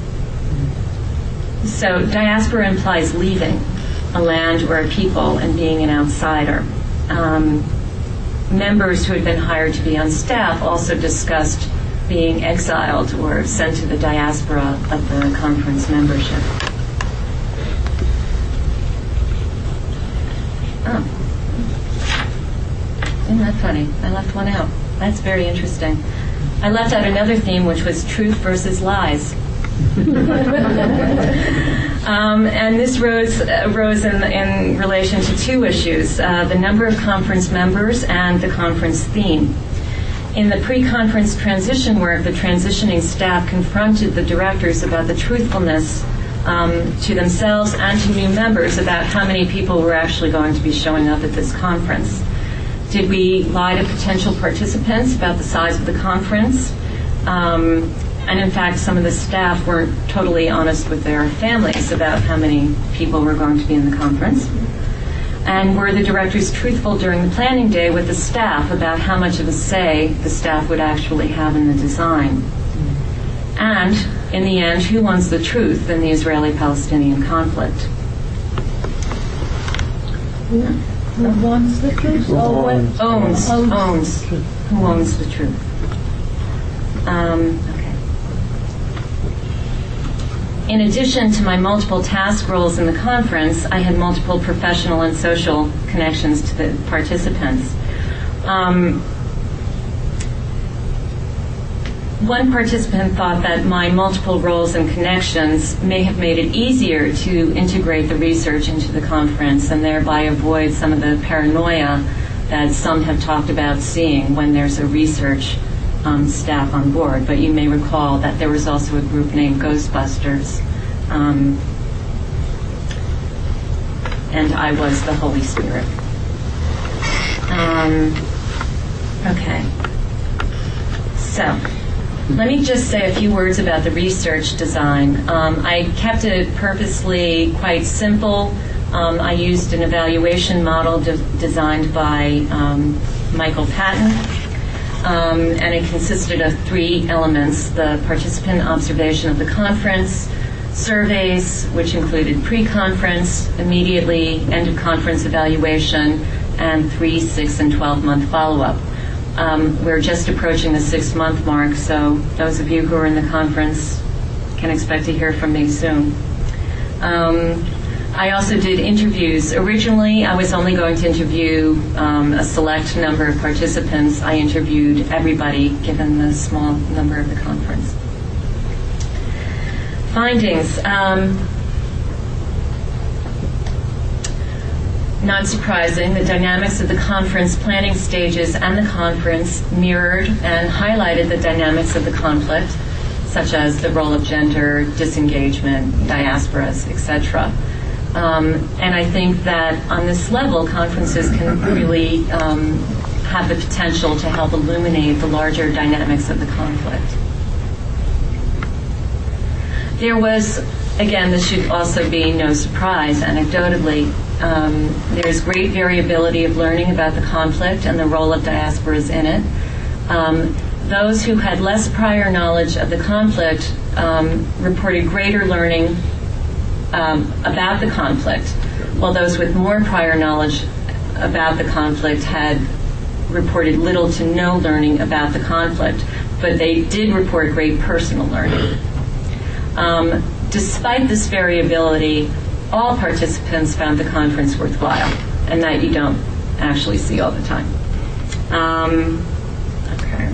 So diaspora implies leaving a land or a people and being an outsider. Members who had been hired to be on staff also discussed being exiled or sent to the diaspora of the conference membership. Oh. Isn't that funny? I left one out. That's very interesting. I left out another theme, which was truth versus lies. And this rose in relation to two issues, the number of conference members and the conference theme. In the pre-conference transition work, the transitioning staff confronted the directors about the truthfulness to themselves and to new members about how many people were actually going to be showing up at this conference. Did we lie to potential participants about the size of the conference? And in fact, some of the staff weren't totally honest with their families about how many people were going to be in the conference. And were the directors truthful during the planning day with the staff about how much of a say the staff would actually have in the design? And, in the end, who wants the truth in the Israeli-Palestinian conflict? Who wants the truth? Or what? Owns. Who owns the truth? Okay. In addition to my multiple task roles in the conference, I had multiple professional and social connections to the participants. One participant thought that my multiple roles and connections may have made it easier to integrate the research into the conference and thereby avoid some of the paranoia that some have talked about seeing when there's a research staff on board. But you may recall that there was also a group named Ghostbusters, and I was the Holy Spirit. Okay. So, let me just say a few words about the research design. I kept it purposely quite simple. I used an evaluation model designed by Michael Patton, and it consisted of 3 elements: the participant observation of the conference, surveys, which included pre-conference, immediately end-of-conference evaluation, and 3, 6, and 12-month follow-up. We're just approaching the 6-month mark, so those of you who are in the conference can expect to hear from me soon. I also did interviews. Originally, I was only going to interview a select number of participants. I interviewed everybody, given the small number of the conference. Findings. Not surprising, the dynamics of the conference planning stages and the conference mirrored and highlighted the dynamics of the conflict, such as the role of gender, disengagement, diasporas, etc. And I think that on this level, conferences can really have the potential to help illuminate the larger dynamics of the conflict. There was, again, this should also be no surprise, anecdotally, there's great variability of learning about the conflict and the role of diasporas in it. Those who had less prior knowledge of the conflict reported greater learning about the conflict, while those with more prior knowledge about the conflict had reported little to no learning about the conflict, but they did report great personal learning. Despite this variability, all participants found the conference worthwhile, and that you don't actually see all the time. Okay.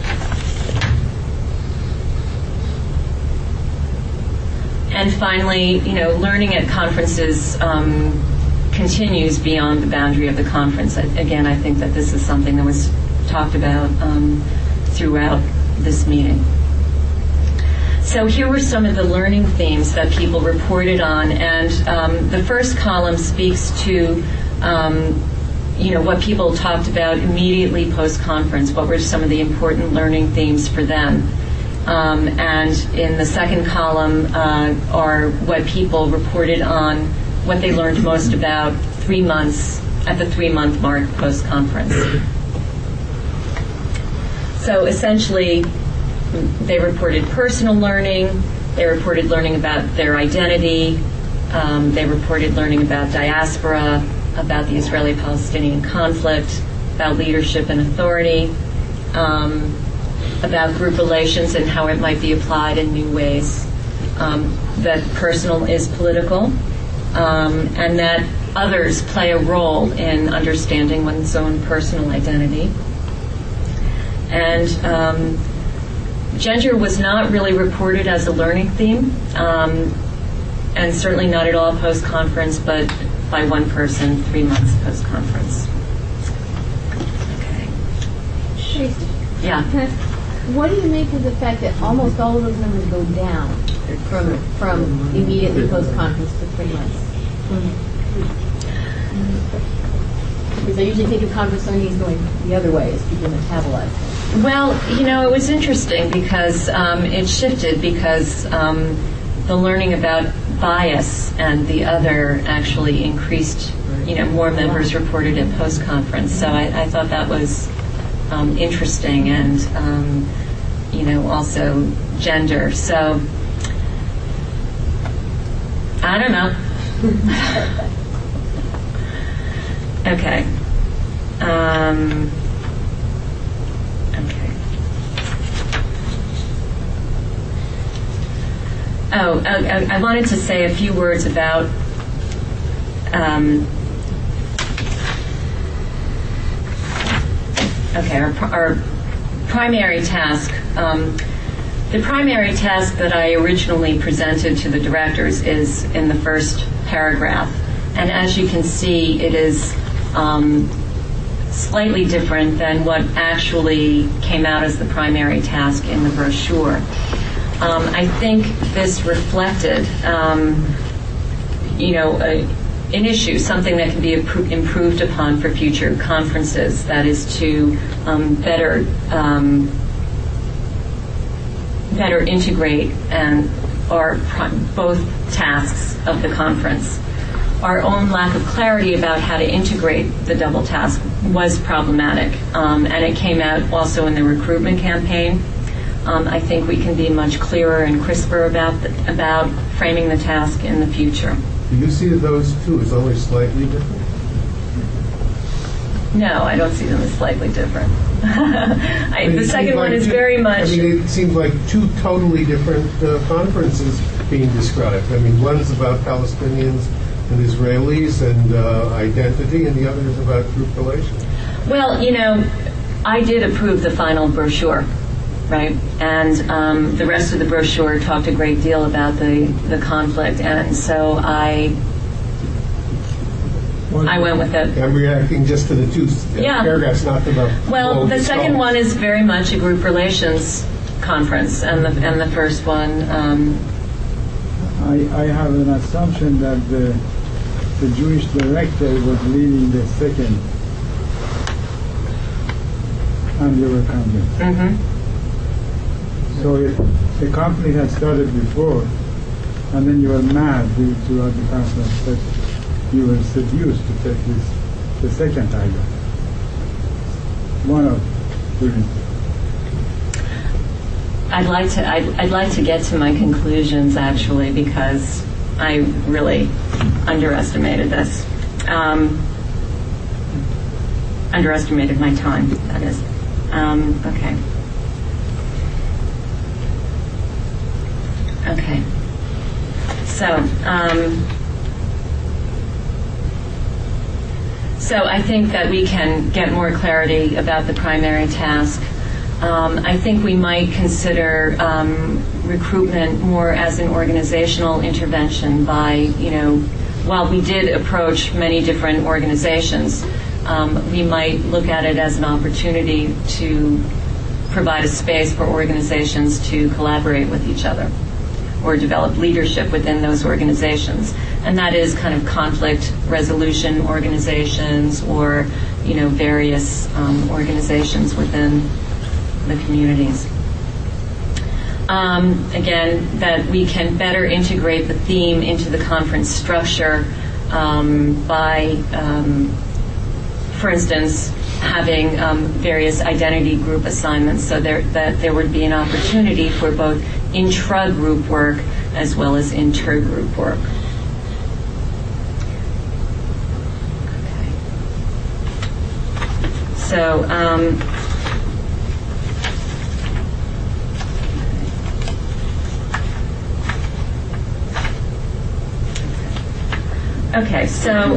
And finally, learning at conferences continues beyond the boundary of the conference. Again, I think that this is something that was talked about throughout this meeting. So here were some of the learning themes that people reported on, and the first column speaks to what people talked about immediately post-conference. What were some of the important learning themes for them? And in the second column are what people reported on, what they learned most about 3 months at the 3-month mark post-conference. So essentially, they reported personal learning, they reported learning about their identity, they reported learning about diaspora, about the Israeli-Palestinian conflict, about leadership and authority, about group relations and how it might be applied in new ways, that personal is political, and that others play a role in understanding one's own personal identity. And gender was not really reported as a learning theme, and certainly not at all post-conference, but by one person 3 months post-conference. Okay. Tracy. Yeah. What do you make of the fact that almost all of those numbers go down from immediately post-conference to 3 months? Because I usually think of conference learning as going the other way as people metabolize. Well, it was interesting because it shifted because the learning about bias and the other actually increased, more members reported at post-conference. So I thought that was interesting, and, also gender. So, I don't know. Okay. Okay. Oh, I wanted to say a few words about our primary task. The primary task that I originally presented to the directors is in the first paragraph. And as you can see, it is slightly different than what actually came out as the primary task in the brochure. I think this reflected, an issue, something that can be improved upon for future conferences, that is to better integrate both tasks of the conference. Our own lack of clarity about how to integrate the double task was problematic, and it came out also in the recruitment campaign. I think we can be much clearer and crisper about framing the task in the future. Do you see those two as only slightly different? No, I don't see them as slightly different. The second one is very much... it seems like two totally different conferences being described. One's about Palestinians and Israelis and identity, and the other is about group relations. Well, I did approve the final brochure, right? And the rest of the brochure talked a great deal about the conflict, and so I went with it. I'm reacting just to the two paragraphs, not to the... Well, the second one is very much a group relations conference, and the first one... I have an assumption that the Jewish director was leading the second Andover conference. Mm-hmm. So if the conflict had started before, and then you were mad throughout the conference, that you were seduced to take the second title. One of the reasons. I'd like to get to my conclusions, actually, because I really underestimated this. Underestimated my time, that is. Okay. Okay. So I think that we can get more clarity about the primary task. I think we might consider recruitment more as an organizational intervention by, while we did approach many different organizations, we might look at it as an opportunity to provide a space for organizations to collaborate with each other or develop leadership within those organizations. And that is kind of conflict resolution organizations or, various organizations within the communities. Again, that we can better integrate the theme into the conference structure by, for instance, having various identity group assignments, so that there would be an opportunity for both intra-group work as well as inter-group work. Okay. So, okay, so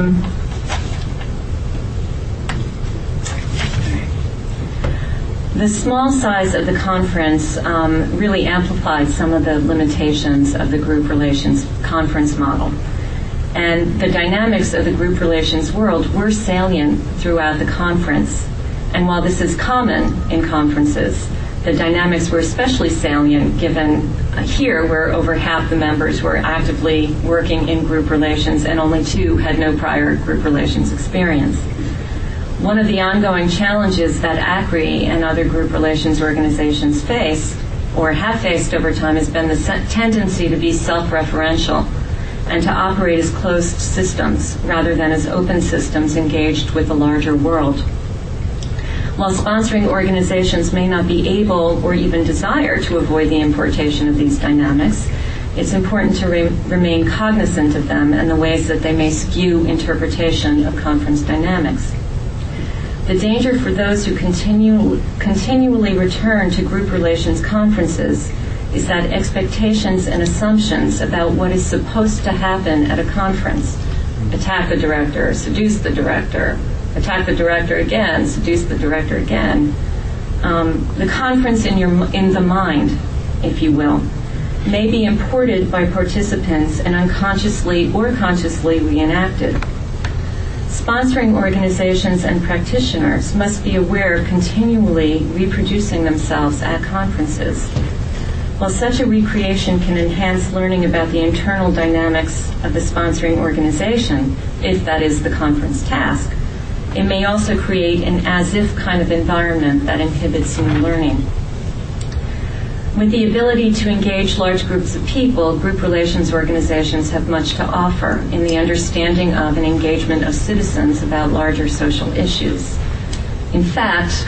the small size of the conference really amplified some of the limitations of the group relations conference model. And the dynamics of the group relations world were salient throughout the conference. And while this is common in conferences, the dynamics were especially salient given here where over half the members were actively working in group relations and only 2 had no prior group relations experience. One of the ongoing challenges that ACRI and other group relations organizations face or have faced over time has been the tendency to be self-referential and to operate as closed systems rather than as open systems engaged with the larger world. While sponsoring organizations may not be able or even desire to avoid the importation of these dynamics, It's important to remain cognizant of them and the ways that they may skew interpretation of conference dynamics. The danger for those who continually return to group relations conferences is that expectations and assumptions about what is supposed to happen at a conference, attack the director, seduce the director, attack the director again, seduce the director again, the conference in the mind, if you will, may be imported by participants and unconsciously or consciously reenacted. Sponsoring organizations and practitioners must be aware of continually reproducing themselves at conferences. While such a recreation can enhance learning about the internal dynamics of the sponsoring organization, if that is the conference task, it may also create an as-if kind of environment that inhibits new learning. With the ability to engage large groups of people, group relations organizations have much to offer in the understanding of and engagement of citizens about larger social issues. In fact,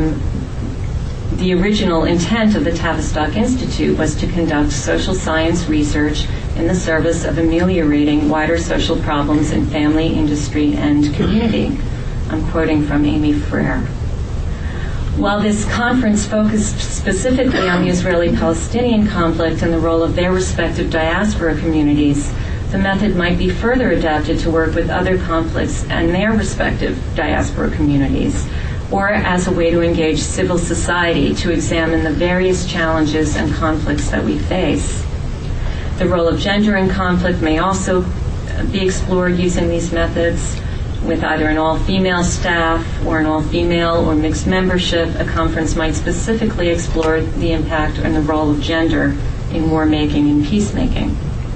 the original intent of the Tavistock Institute was to conduct social science research in the service of ameliorating wider social problems in family, industry, and community. I'm quoting from Amy Frere. While this conference focused specifically on the Israeli-Palestinian conflict and the role of their respective diaspora communities, the method might be further adapted to work with other conflicts and their respective diaspora communities, or as a way to engage civil society to examine the various challenges and conflicts that we face. The role of gender in conflict may also be explored using these methods. With either an all-female staff or an all-female or mixed membership, a conference might specifically explore the impact and the role of gender in war-making and peacemaking.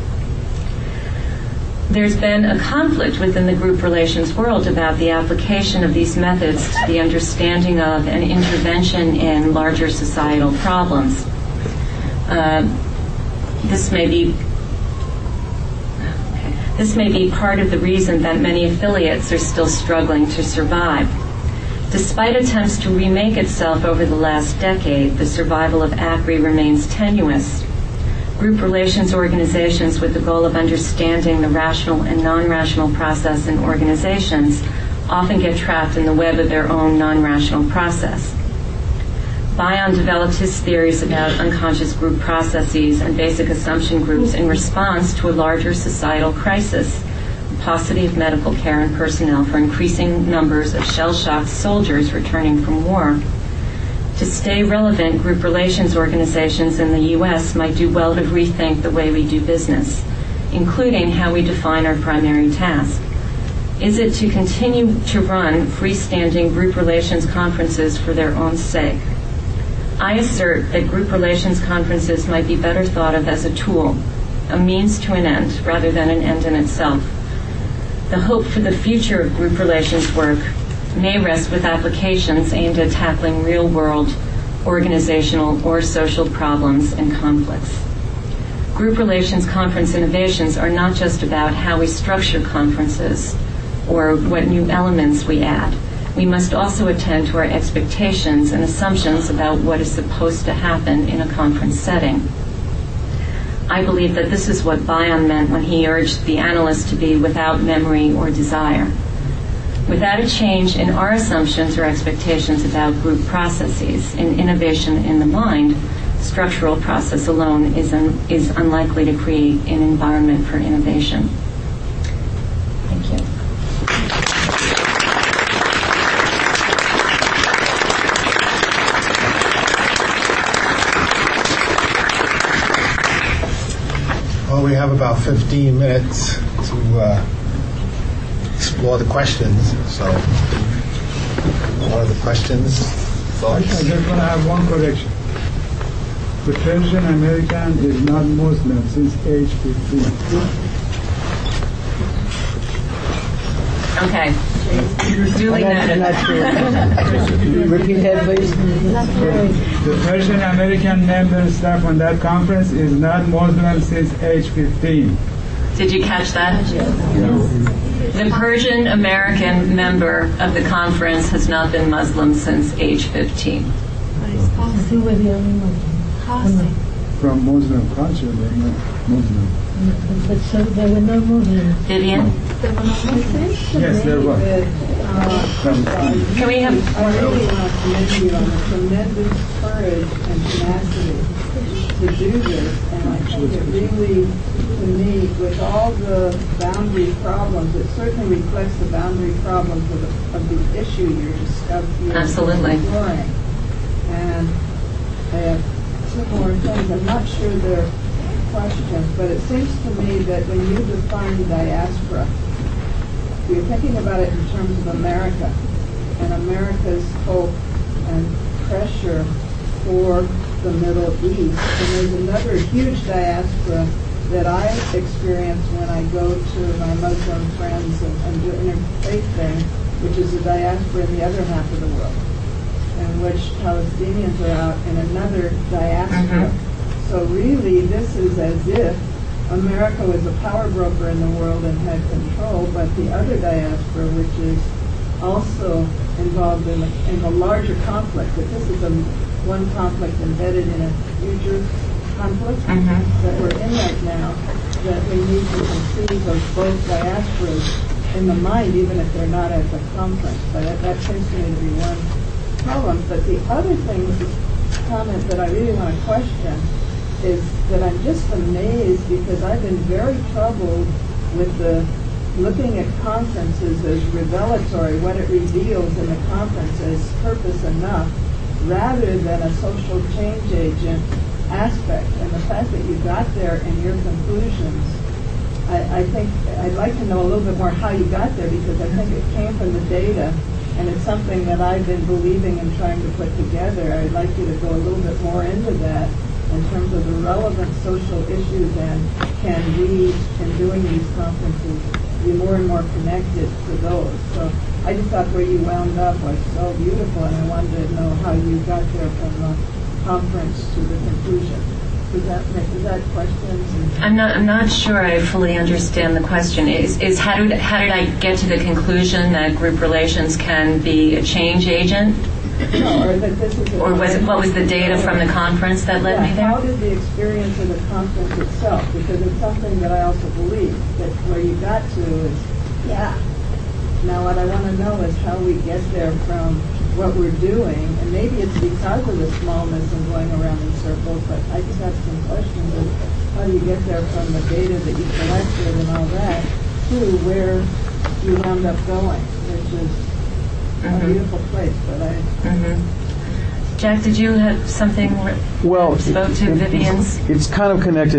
There's been a conflict within the group relations world about the application of these methods to the understanding of and intervention in larger societal problems. This may be part of the reason that many affiliates are still struggling to survive. Despite attempts to remake itself over the last decade, the survival of ACRI remains tenuous. Group relations organizations with the goal of understanding the rational and non-rational process in organizations often get trapped in the web of their own non-rational process. Bion developed his theories about unconscious group processes and basic assumption groups in response to a larger societal crisis, the paucity of medical care and personnel for increasing numbers of shell-shocked soldiers returning from war. To stay relevant, group relations organizations in the U.S. might do well to rethink the way we do business, including how we define our primary task. Is it to continue to run freestanding group relations conferences for their own sake? I assert that group relations conferences might be better thought of as a tool, a means to an end, rather than an end in itself. The hope for the future of group relations work may rest with applications aimed at tackling real-world, organizational, or social problems and conflicts. Group relations conference innovations are not just about how we structure conferences or what new elements we add. We must also attend to our expectations and assumptions about what is supposed to happen in a conference setting. I believe that this is what Bion meant when he urged the analyst to be without memory or desire. Without a change in our assumptions or expectations about group processes and innovation in the mind, structural process alone is unlikely to create an environment for innovation. Thank you. Well, we have about 15 minutes to explore the questions. So, what are the questions? Thoughts? I just want to have one correction. The Persian American is not Muslim since age 15. Okay. Duly noted. Repeat that, please. The Persian American member and staff on that conference is not Muslim since age 15. Did you catch that? No. The Persian American member of the conference has not been Muslim since age 15. from Muslim culture, they're not Muslim. But so there were no Muslims. Vivian? Yes, there was. Can we have... I really want to commend you on the tremendous courage and tenacity to do this, and I think it really, to me, with all the boundary problems, it certainly reflects the boundary problems of the issue you're discussing. Absolutely. Exploring. And I have two more things. I'm not sure they're questions, but it seems to me that when you define diaspora, you're thinking about it in terms of America and America's hope and pressure for the Middle East. And there's another huge diaspora that I experience when I go to my Muslim friends and do interfaith thing, which is a diaspora in the other half of the world, in which Palestinians are out in another diaspora. So really, this is as if America was a power broker in the world and had control, but the other diaspora, which is also involved in the larger conflict, that this is one conflict embedded in a future conflict that we're in right now, that we need to conceive of both diasporas in the mind, even if they're not at the conference. But that seems to me to be one problem. But the other thing, comment that I really want to question, is that I'm just amazed because I've been very troubled with looking at conferences as revelatory, what it reveals in the conference as purpose enough, rather than a social change agent aspect. And the fact that you got there in your conclusions, I think I'd like to know a little bit more how you got there, because I think it came from the data, and it's something that I've been believing and trying to put together. I'd like you to go a little bit more into that in terms of the relevant social issues, and can we, in doing these conferences, be more and more connected to those. So I just thought where you wound up was so beautiful, and I wanted to know how you got there from the conference to the conclusion. Is that questions? I'm not sure I fully understand the question. Is how did I get to the conclusion that group relations can be a change agent? No, or that this is or what was the data from the conference that led me there? How did the experience of the conference itself, because it's something that I also believe, that where you got to is, now what I want to know is how we get there from what we're doing, and maybe it's because of the smallness and going around in circles, but I just have some questions of how do you get there from the data that you collected and all that to where you wound up going, which is a beautiful place, but Jack, did you have something spoke to Vivian's? It's kind of connected.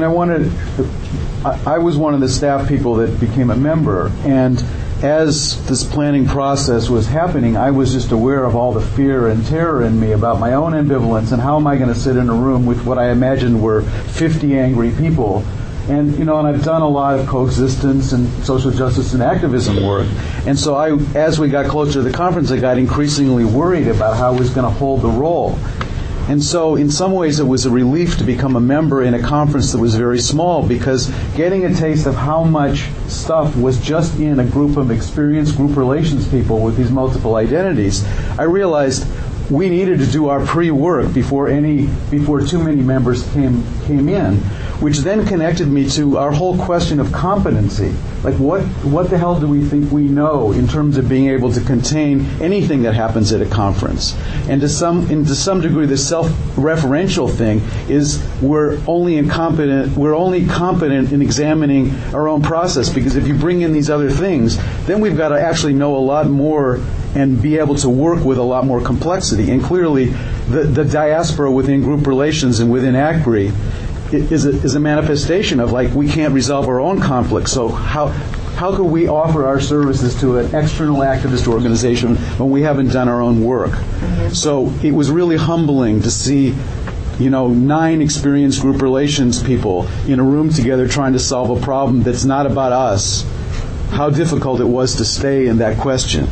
I was one of the staff people that became a member, and as this planning process was happening, I was just aware of all the fear and terror in me about my own ambivalence and how am I going to sit in a room with what I imagined were 50 angry people. And I've done a lot of coexistence and social justice and activism work. And so as we got closer to the conference, I got increasingly worried about how I was going to hold the role. And so in some ways it was a relief to become a member in a conference that was very small, because getting a taste of how much stuff was just in a group of experienced group relations people with these multiple identities, I realized we needed to do our pre-work before too many members came in, which then connected me to our whole question of competency. Like what the hell do we think we know in terms of being able to contain anything that happens at a conference? And to some degree, the self-referential thing is we're only competent in examining our own process, because if you bring in these other things, then we've got to actually know a lot more and be able to work with a lot more complexity. And clearly, the diaspora within group relations and within ACRI is a manifestation of, like, we can't resolve our own conflicts. So how could we offer our services to an external activist organization when we haven't done our own work? So it was really humbling to see 9 experienced group relations people in a room together trying to solve a problem that's not about us. How difficult it was to stay in that question.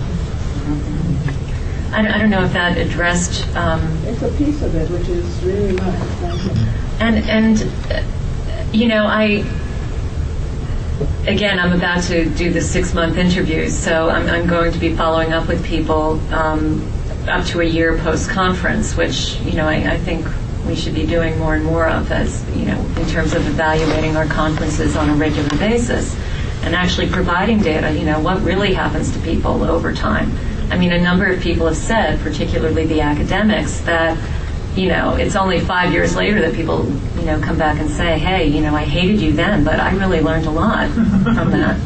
I don't know if that addressed... it's a piece of it, which is really nice. I'm about to do the 6-month interviews, so I'm going to be following up with people up to a year post-conference, which, I think we should be doing more and more of, as you know, in terms of evaluating our conferences on a regular basis and actually providing data. You know, what really happens to people over time. I mean, a number of people have said, particularly the academics, that you know, it's only 5 years later that people, you know, come back and say, hey, you know, I hated you then, but I really learned a lot from that.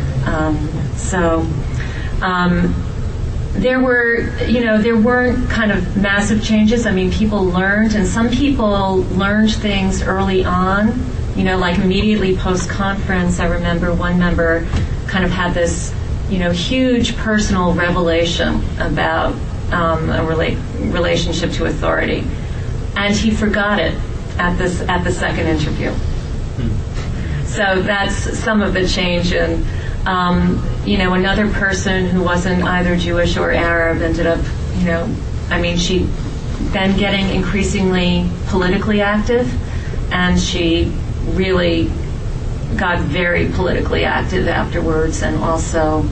There weren't kind of massive changes. I mean, people learned, and some people learned things early on, you know, like immediately post-conference. I remember one member kind of had this, you know, huge personal revelation about a relationship to authority. And he forgot it at the second interview. So that's some of the change. And you know, another person who wasn't either Jewish or Arab ended up, you know, I mean, she then getting increasingly politically active, and she really got very politically active afterwards, and also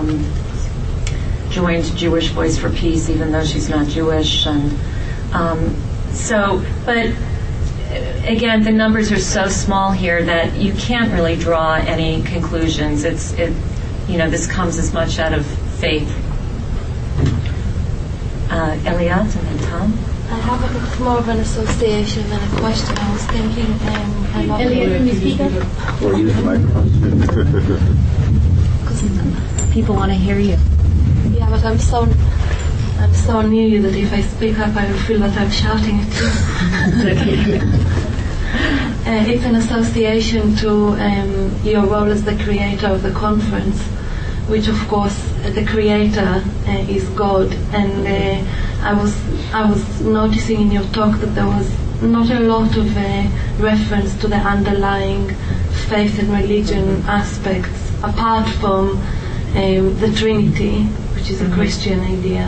joined Jewish Voice for Peace, even though she's not Jewish. And but again, the numbers are so small here that you can't really draw any conclusions. You know, this comes as much out of faith. Eliat and then Tom. I have more of an association than a question. I was thinking, Eliat, can you speak up? Or use the microphone. Because people want to hear you. Yeah, but I'm so near you that if I speak up, I will feel that I'm shouting at you. It's an association to your role as the creator of the conference, which of course the creator is God. And I was noticing in your talk that there was not a lot of reference to the underlying faith and religion aspects, apart from the Trinity, which is a Christian idea,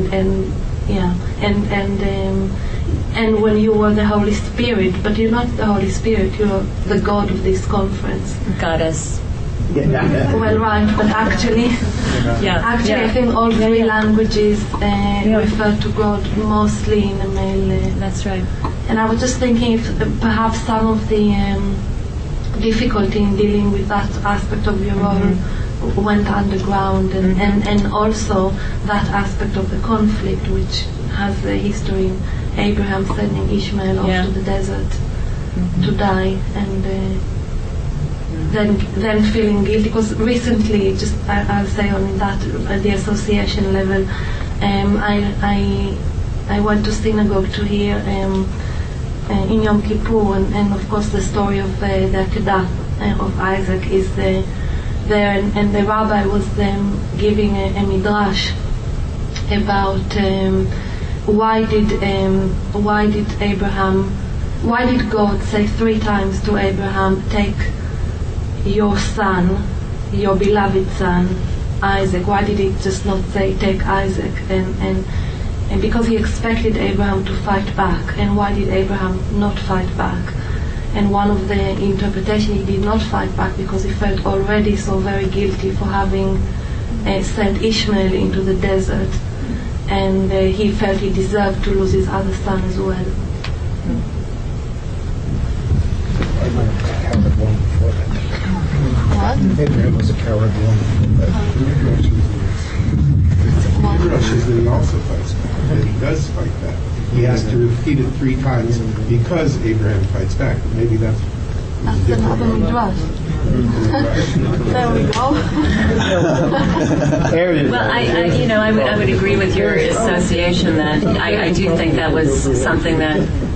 and when you were the Holy Spirit, but you're not the Holy Spirit, you're the God of this conference. Goddess. Well, right, but actually, I think all three languages refer to God mostly in a male. That's right. And I was just thinking if perhaps some of the difficulty in dealing with that aspect of your role went underground, and also that aspect of the conflict, which has the history in Abraham sending Ishmael off to the desert to die, and then feeling guilty. Because recently, just I'll say on that at the association level, I went to synagogue to hear in Yom Kippur, and of course the story of the Akedah of Isaac is there, and the rabbi was giving a midrash about why did God say 3 times to Abraham, take your son, your beloved son, Isaac? Why did he just not say, take Isaac? And because he expected Abraham to fight back. And why did Abraham not fight back? And one of the interpretations, he did not fight back because he felt already so very guilty for having sent Ishmael into the desert, and he felt he deserved to lose his other son as well. What? Abraham was a coward long She says that he also fights back, that he does fight back. He has to repeat it 3 times because Abraham fights back. But maybe that's another midrash. There we go. Well, I would agree with your association that I do think that was something that,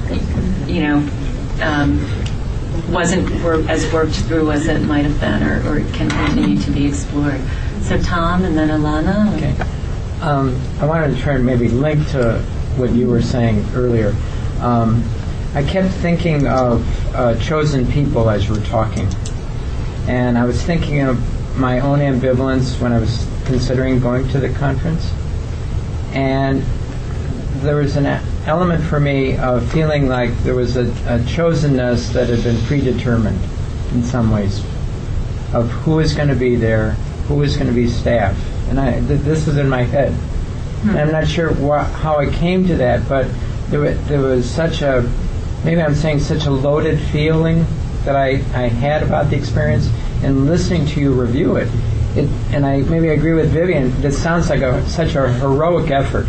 wasn't as worked through as it might have been, or can continue to be explored. So Tom and then Alana. Okay. I wanted to try and maybe link to what you were saying earlier. I kept thinking of chosen people as you were talking. And I was thinking of my own ambivalence when I was considering going to the conference. And there was an element for me of feeling like there was a chosenness that had been predetermined in some ways of who is going to be there, who is going to be staff. And this is in my head. And I'm not sure how I came to that, but there was such a maybe I'm saying such a loaded feeling that I had about the experience, and listening to you review it, and I maybe agree with Vivian, this sounds like such a heroic effort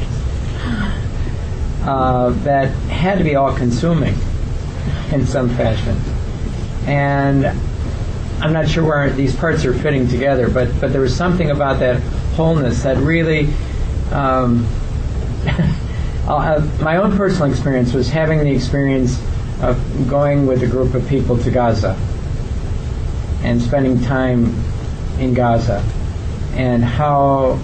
that had to be all-consuming in some fashion. And I'm not sure where these parts are fitting together, but there was something about that wholeness that really... my own personal experience was having the experience of going with a group of people to Gaza and spending time in Gaza, and how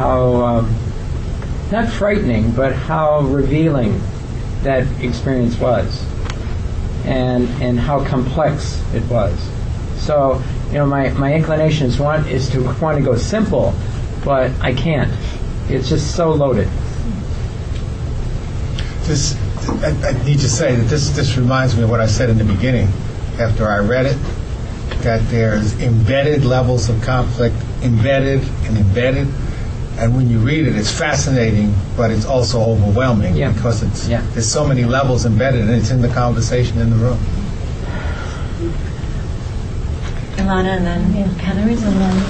not frightening, but how revealing that experience was, and how complex it was. So, my inclination is to want to go simple, but I can't. It's just so loaded. I need to say that this reminds me of what I said in the beginning after I read it, that there's embedded levels of conflict, embedded, and when you read it, it's fascinating, but it's also overwhelming because there's so many levels embedded, and it's in the conversation in the room. Ilana, and then Heather is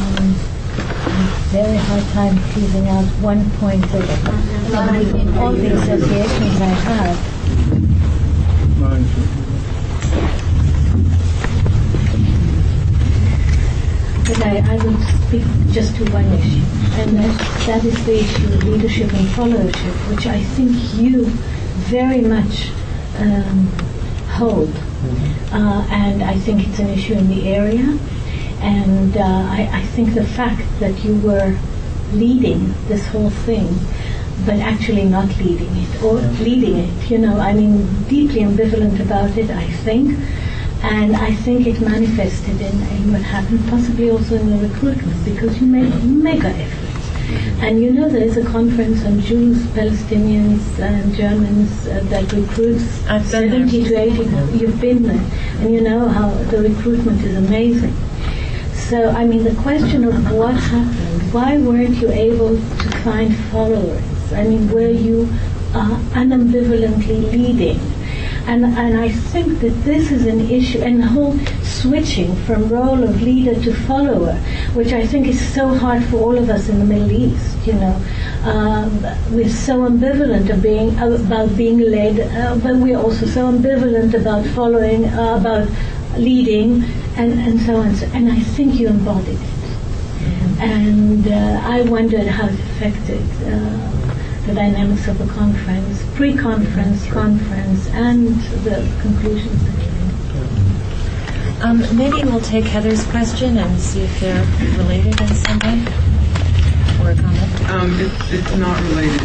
very hard time teasing out one point that in all the associations I have. But I would speak just to one issue, and that is the issue of leadership and followership, which I think you very much hold. And I think it's an issue in the area. And I think the fact that you were leading this whole thing, but actually not leading it, or leading it, deeply ambivalent about it, I think. And I think it manifested in what happened, possibly also in the recruitment, because you made mega efforts. And there is a conference on Jews, Palestinians, and Germans that recruits 70 to 80. You've been there, and you know how the recruitment is amazing. So, the question of what happened, why weren't you able to find followers? Were you unambivalently leading? And I think that this is an issue, and the whole switching from role of leader to follower, which I think is so hard for all of us in the Middle East, we're so ambivalent about being led, but we're also so ambivalent about following, about leading, and so on. And I think you embodied it. And I wondered how it affected the dynamics of the conference, pre-conference, conference, and the conclusions that came. Maybe we'll take Heather's question and see if they're related in some way. Or a comment. It's not related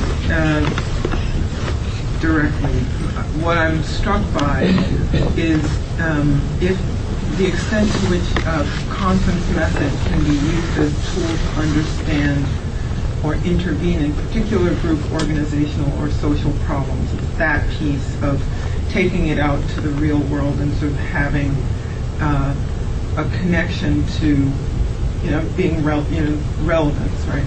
directly. What I'm struck by is if the extent to which conference methods can be used as tools to understand or intervene in particular group, organizational, or social problems. It's that piece of taking it out to the real world and sort of having a connection to, being relevance, right?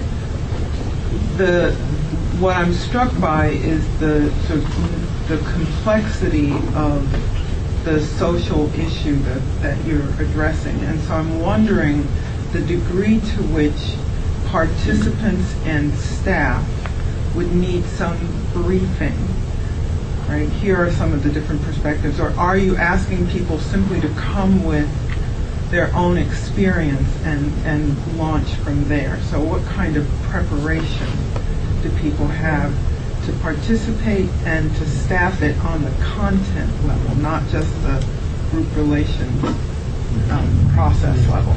What I'm struck by is the complexity of the social issue that you're addressing, and so I'm wondering the degree to which participants and staff would need some briefing, right? Here are some of the different perspectives. Or are you asking people simply to come with their own experience and launch from there? So what kind of preparation do people have to participate and to staff it on the content level, not just the group relations process level?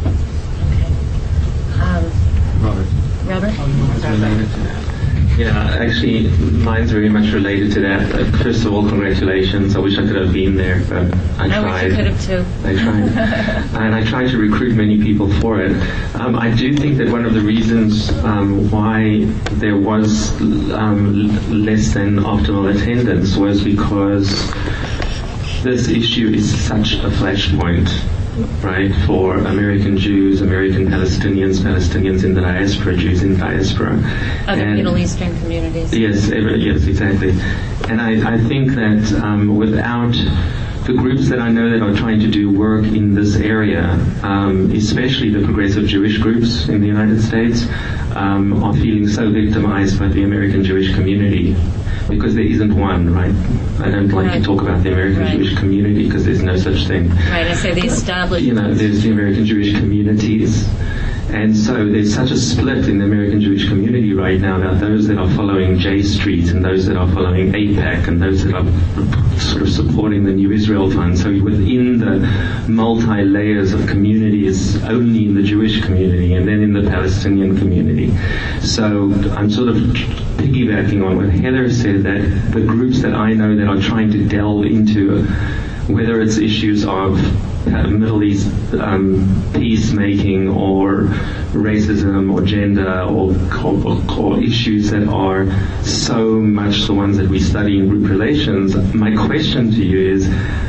Robert? It's related to that. Yeah, actually, mine's very much related to that. First of all, congratulations. I wish I could have been there, but I tried. I wish you could have too. I tried. And I tried to recruit many people for it. I do think that one of the reasons why there was less than optimal attendance was because this issue is such a flashpoint, right, for American Jews, American Palestinians, Palestinians in the diaspora, Jews in diaspora. Other Middle Eastern communities. Yes, exactly. And I think that without the groups that I know that are trying to do work in this area, especially the progressive Jewish groups in the United States, are feeling so victimized by the American Jewish community, because there isn't one, right? I don't like to talk about the American Jewish community because there's no such thing. Right, I say the established. There's the American Jewish communities. And so there's such a split in the American Jewish community right now about those that are following J Street and those that are following AIPAC and those that are sort of supporting the New Israel Fund. So within the multi-layers of communities, only in the Jewish community and then in the Palestinian community. So I'm sort of piggybacking on what Heather said, that the groups that I know that are trying to delve into whether it's issues of Middle East peacemaking or racism or gender or issues that are so much the ones that we study in group relations, my question to you is,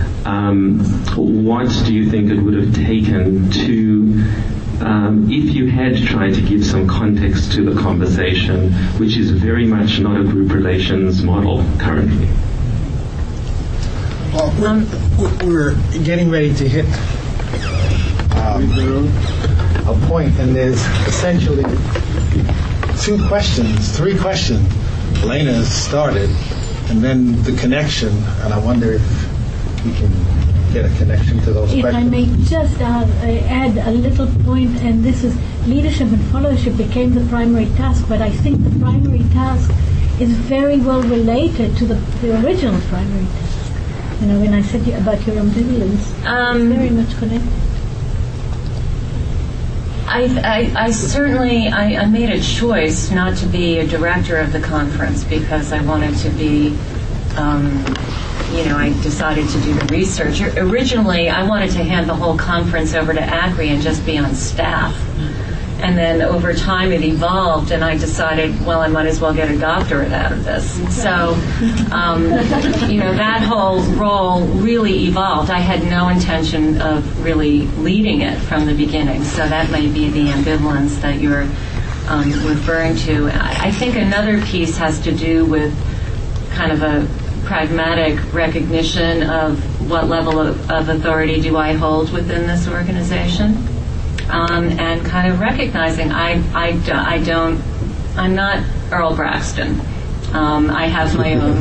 what do you think it would have taken to, if you had tried to give some context to the conversation, which is very much not a group relations model currently? Well, we're getting ready to hit a point, and there's essentially three questions. Elena has started, and then the connection, and I wonder if we can get a connection to those questions. If I may just add a little point, and this is leadership and followership became the primary task, but I think the primary task is very well related to the original primary task. When I said about your ambivalence, it's very much connected. I certainly made a choice not to be a director of the conference because I wanted to be, I decided to do the research. Originally, I wanted to hand the whole conference over to ACRI and just be on staff. And then over time it evolved, and I decided, well, I might as well get a doctorate out of this. So, that whole role really evolved. I had no intention of really leading it from the beginning, so that may be the ambivalence that you're referring to. I think another piece has to do with kind of a pragmatic recognition of what level of authority do I hold within this organization. And kind of recognizing I'm not Earl Braxton. I have my own.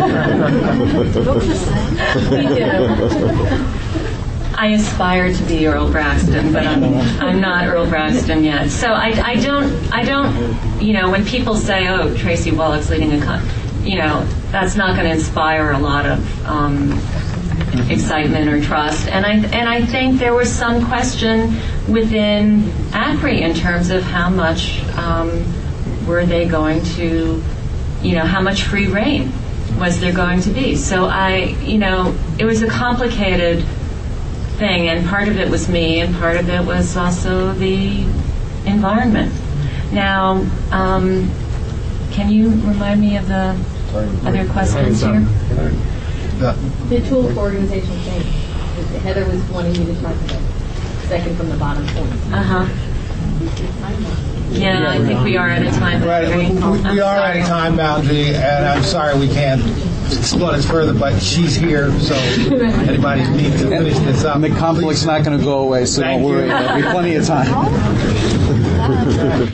I aspire to be Earl Braxton, but I'm not Earl Braxton yet. So I don't. When people say, "Oh, Tracy Wallach's leading a," that's not going to inspire a lot of excitement or trust. And I think there was some question within ACRI in terms of how much were they going to, how much free reign was there going to be. So it was a complicated thing, and part of it was me, and part of it was also the environment. Now, can you remind me of the other questions here? The tool for organizational change. Heather was wanting you to talk about second from the bottom point. Yeah, I think we are at a time boundary. Right, we are at a time boundary, and I'm sorry we can't explore this further, but she's here, so anybody needs to finish this up. And the conflict's not going to go away, so don't worry. There'll be plenty of time.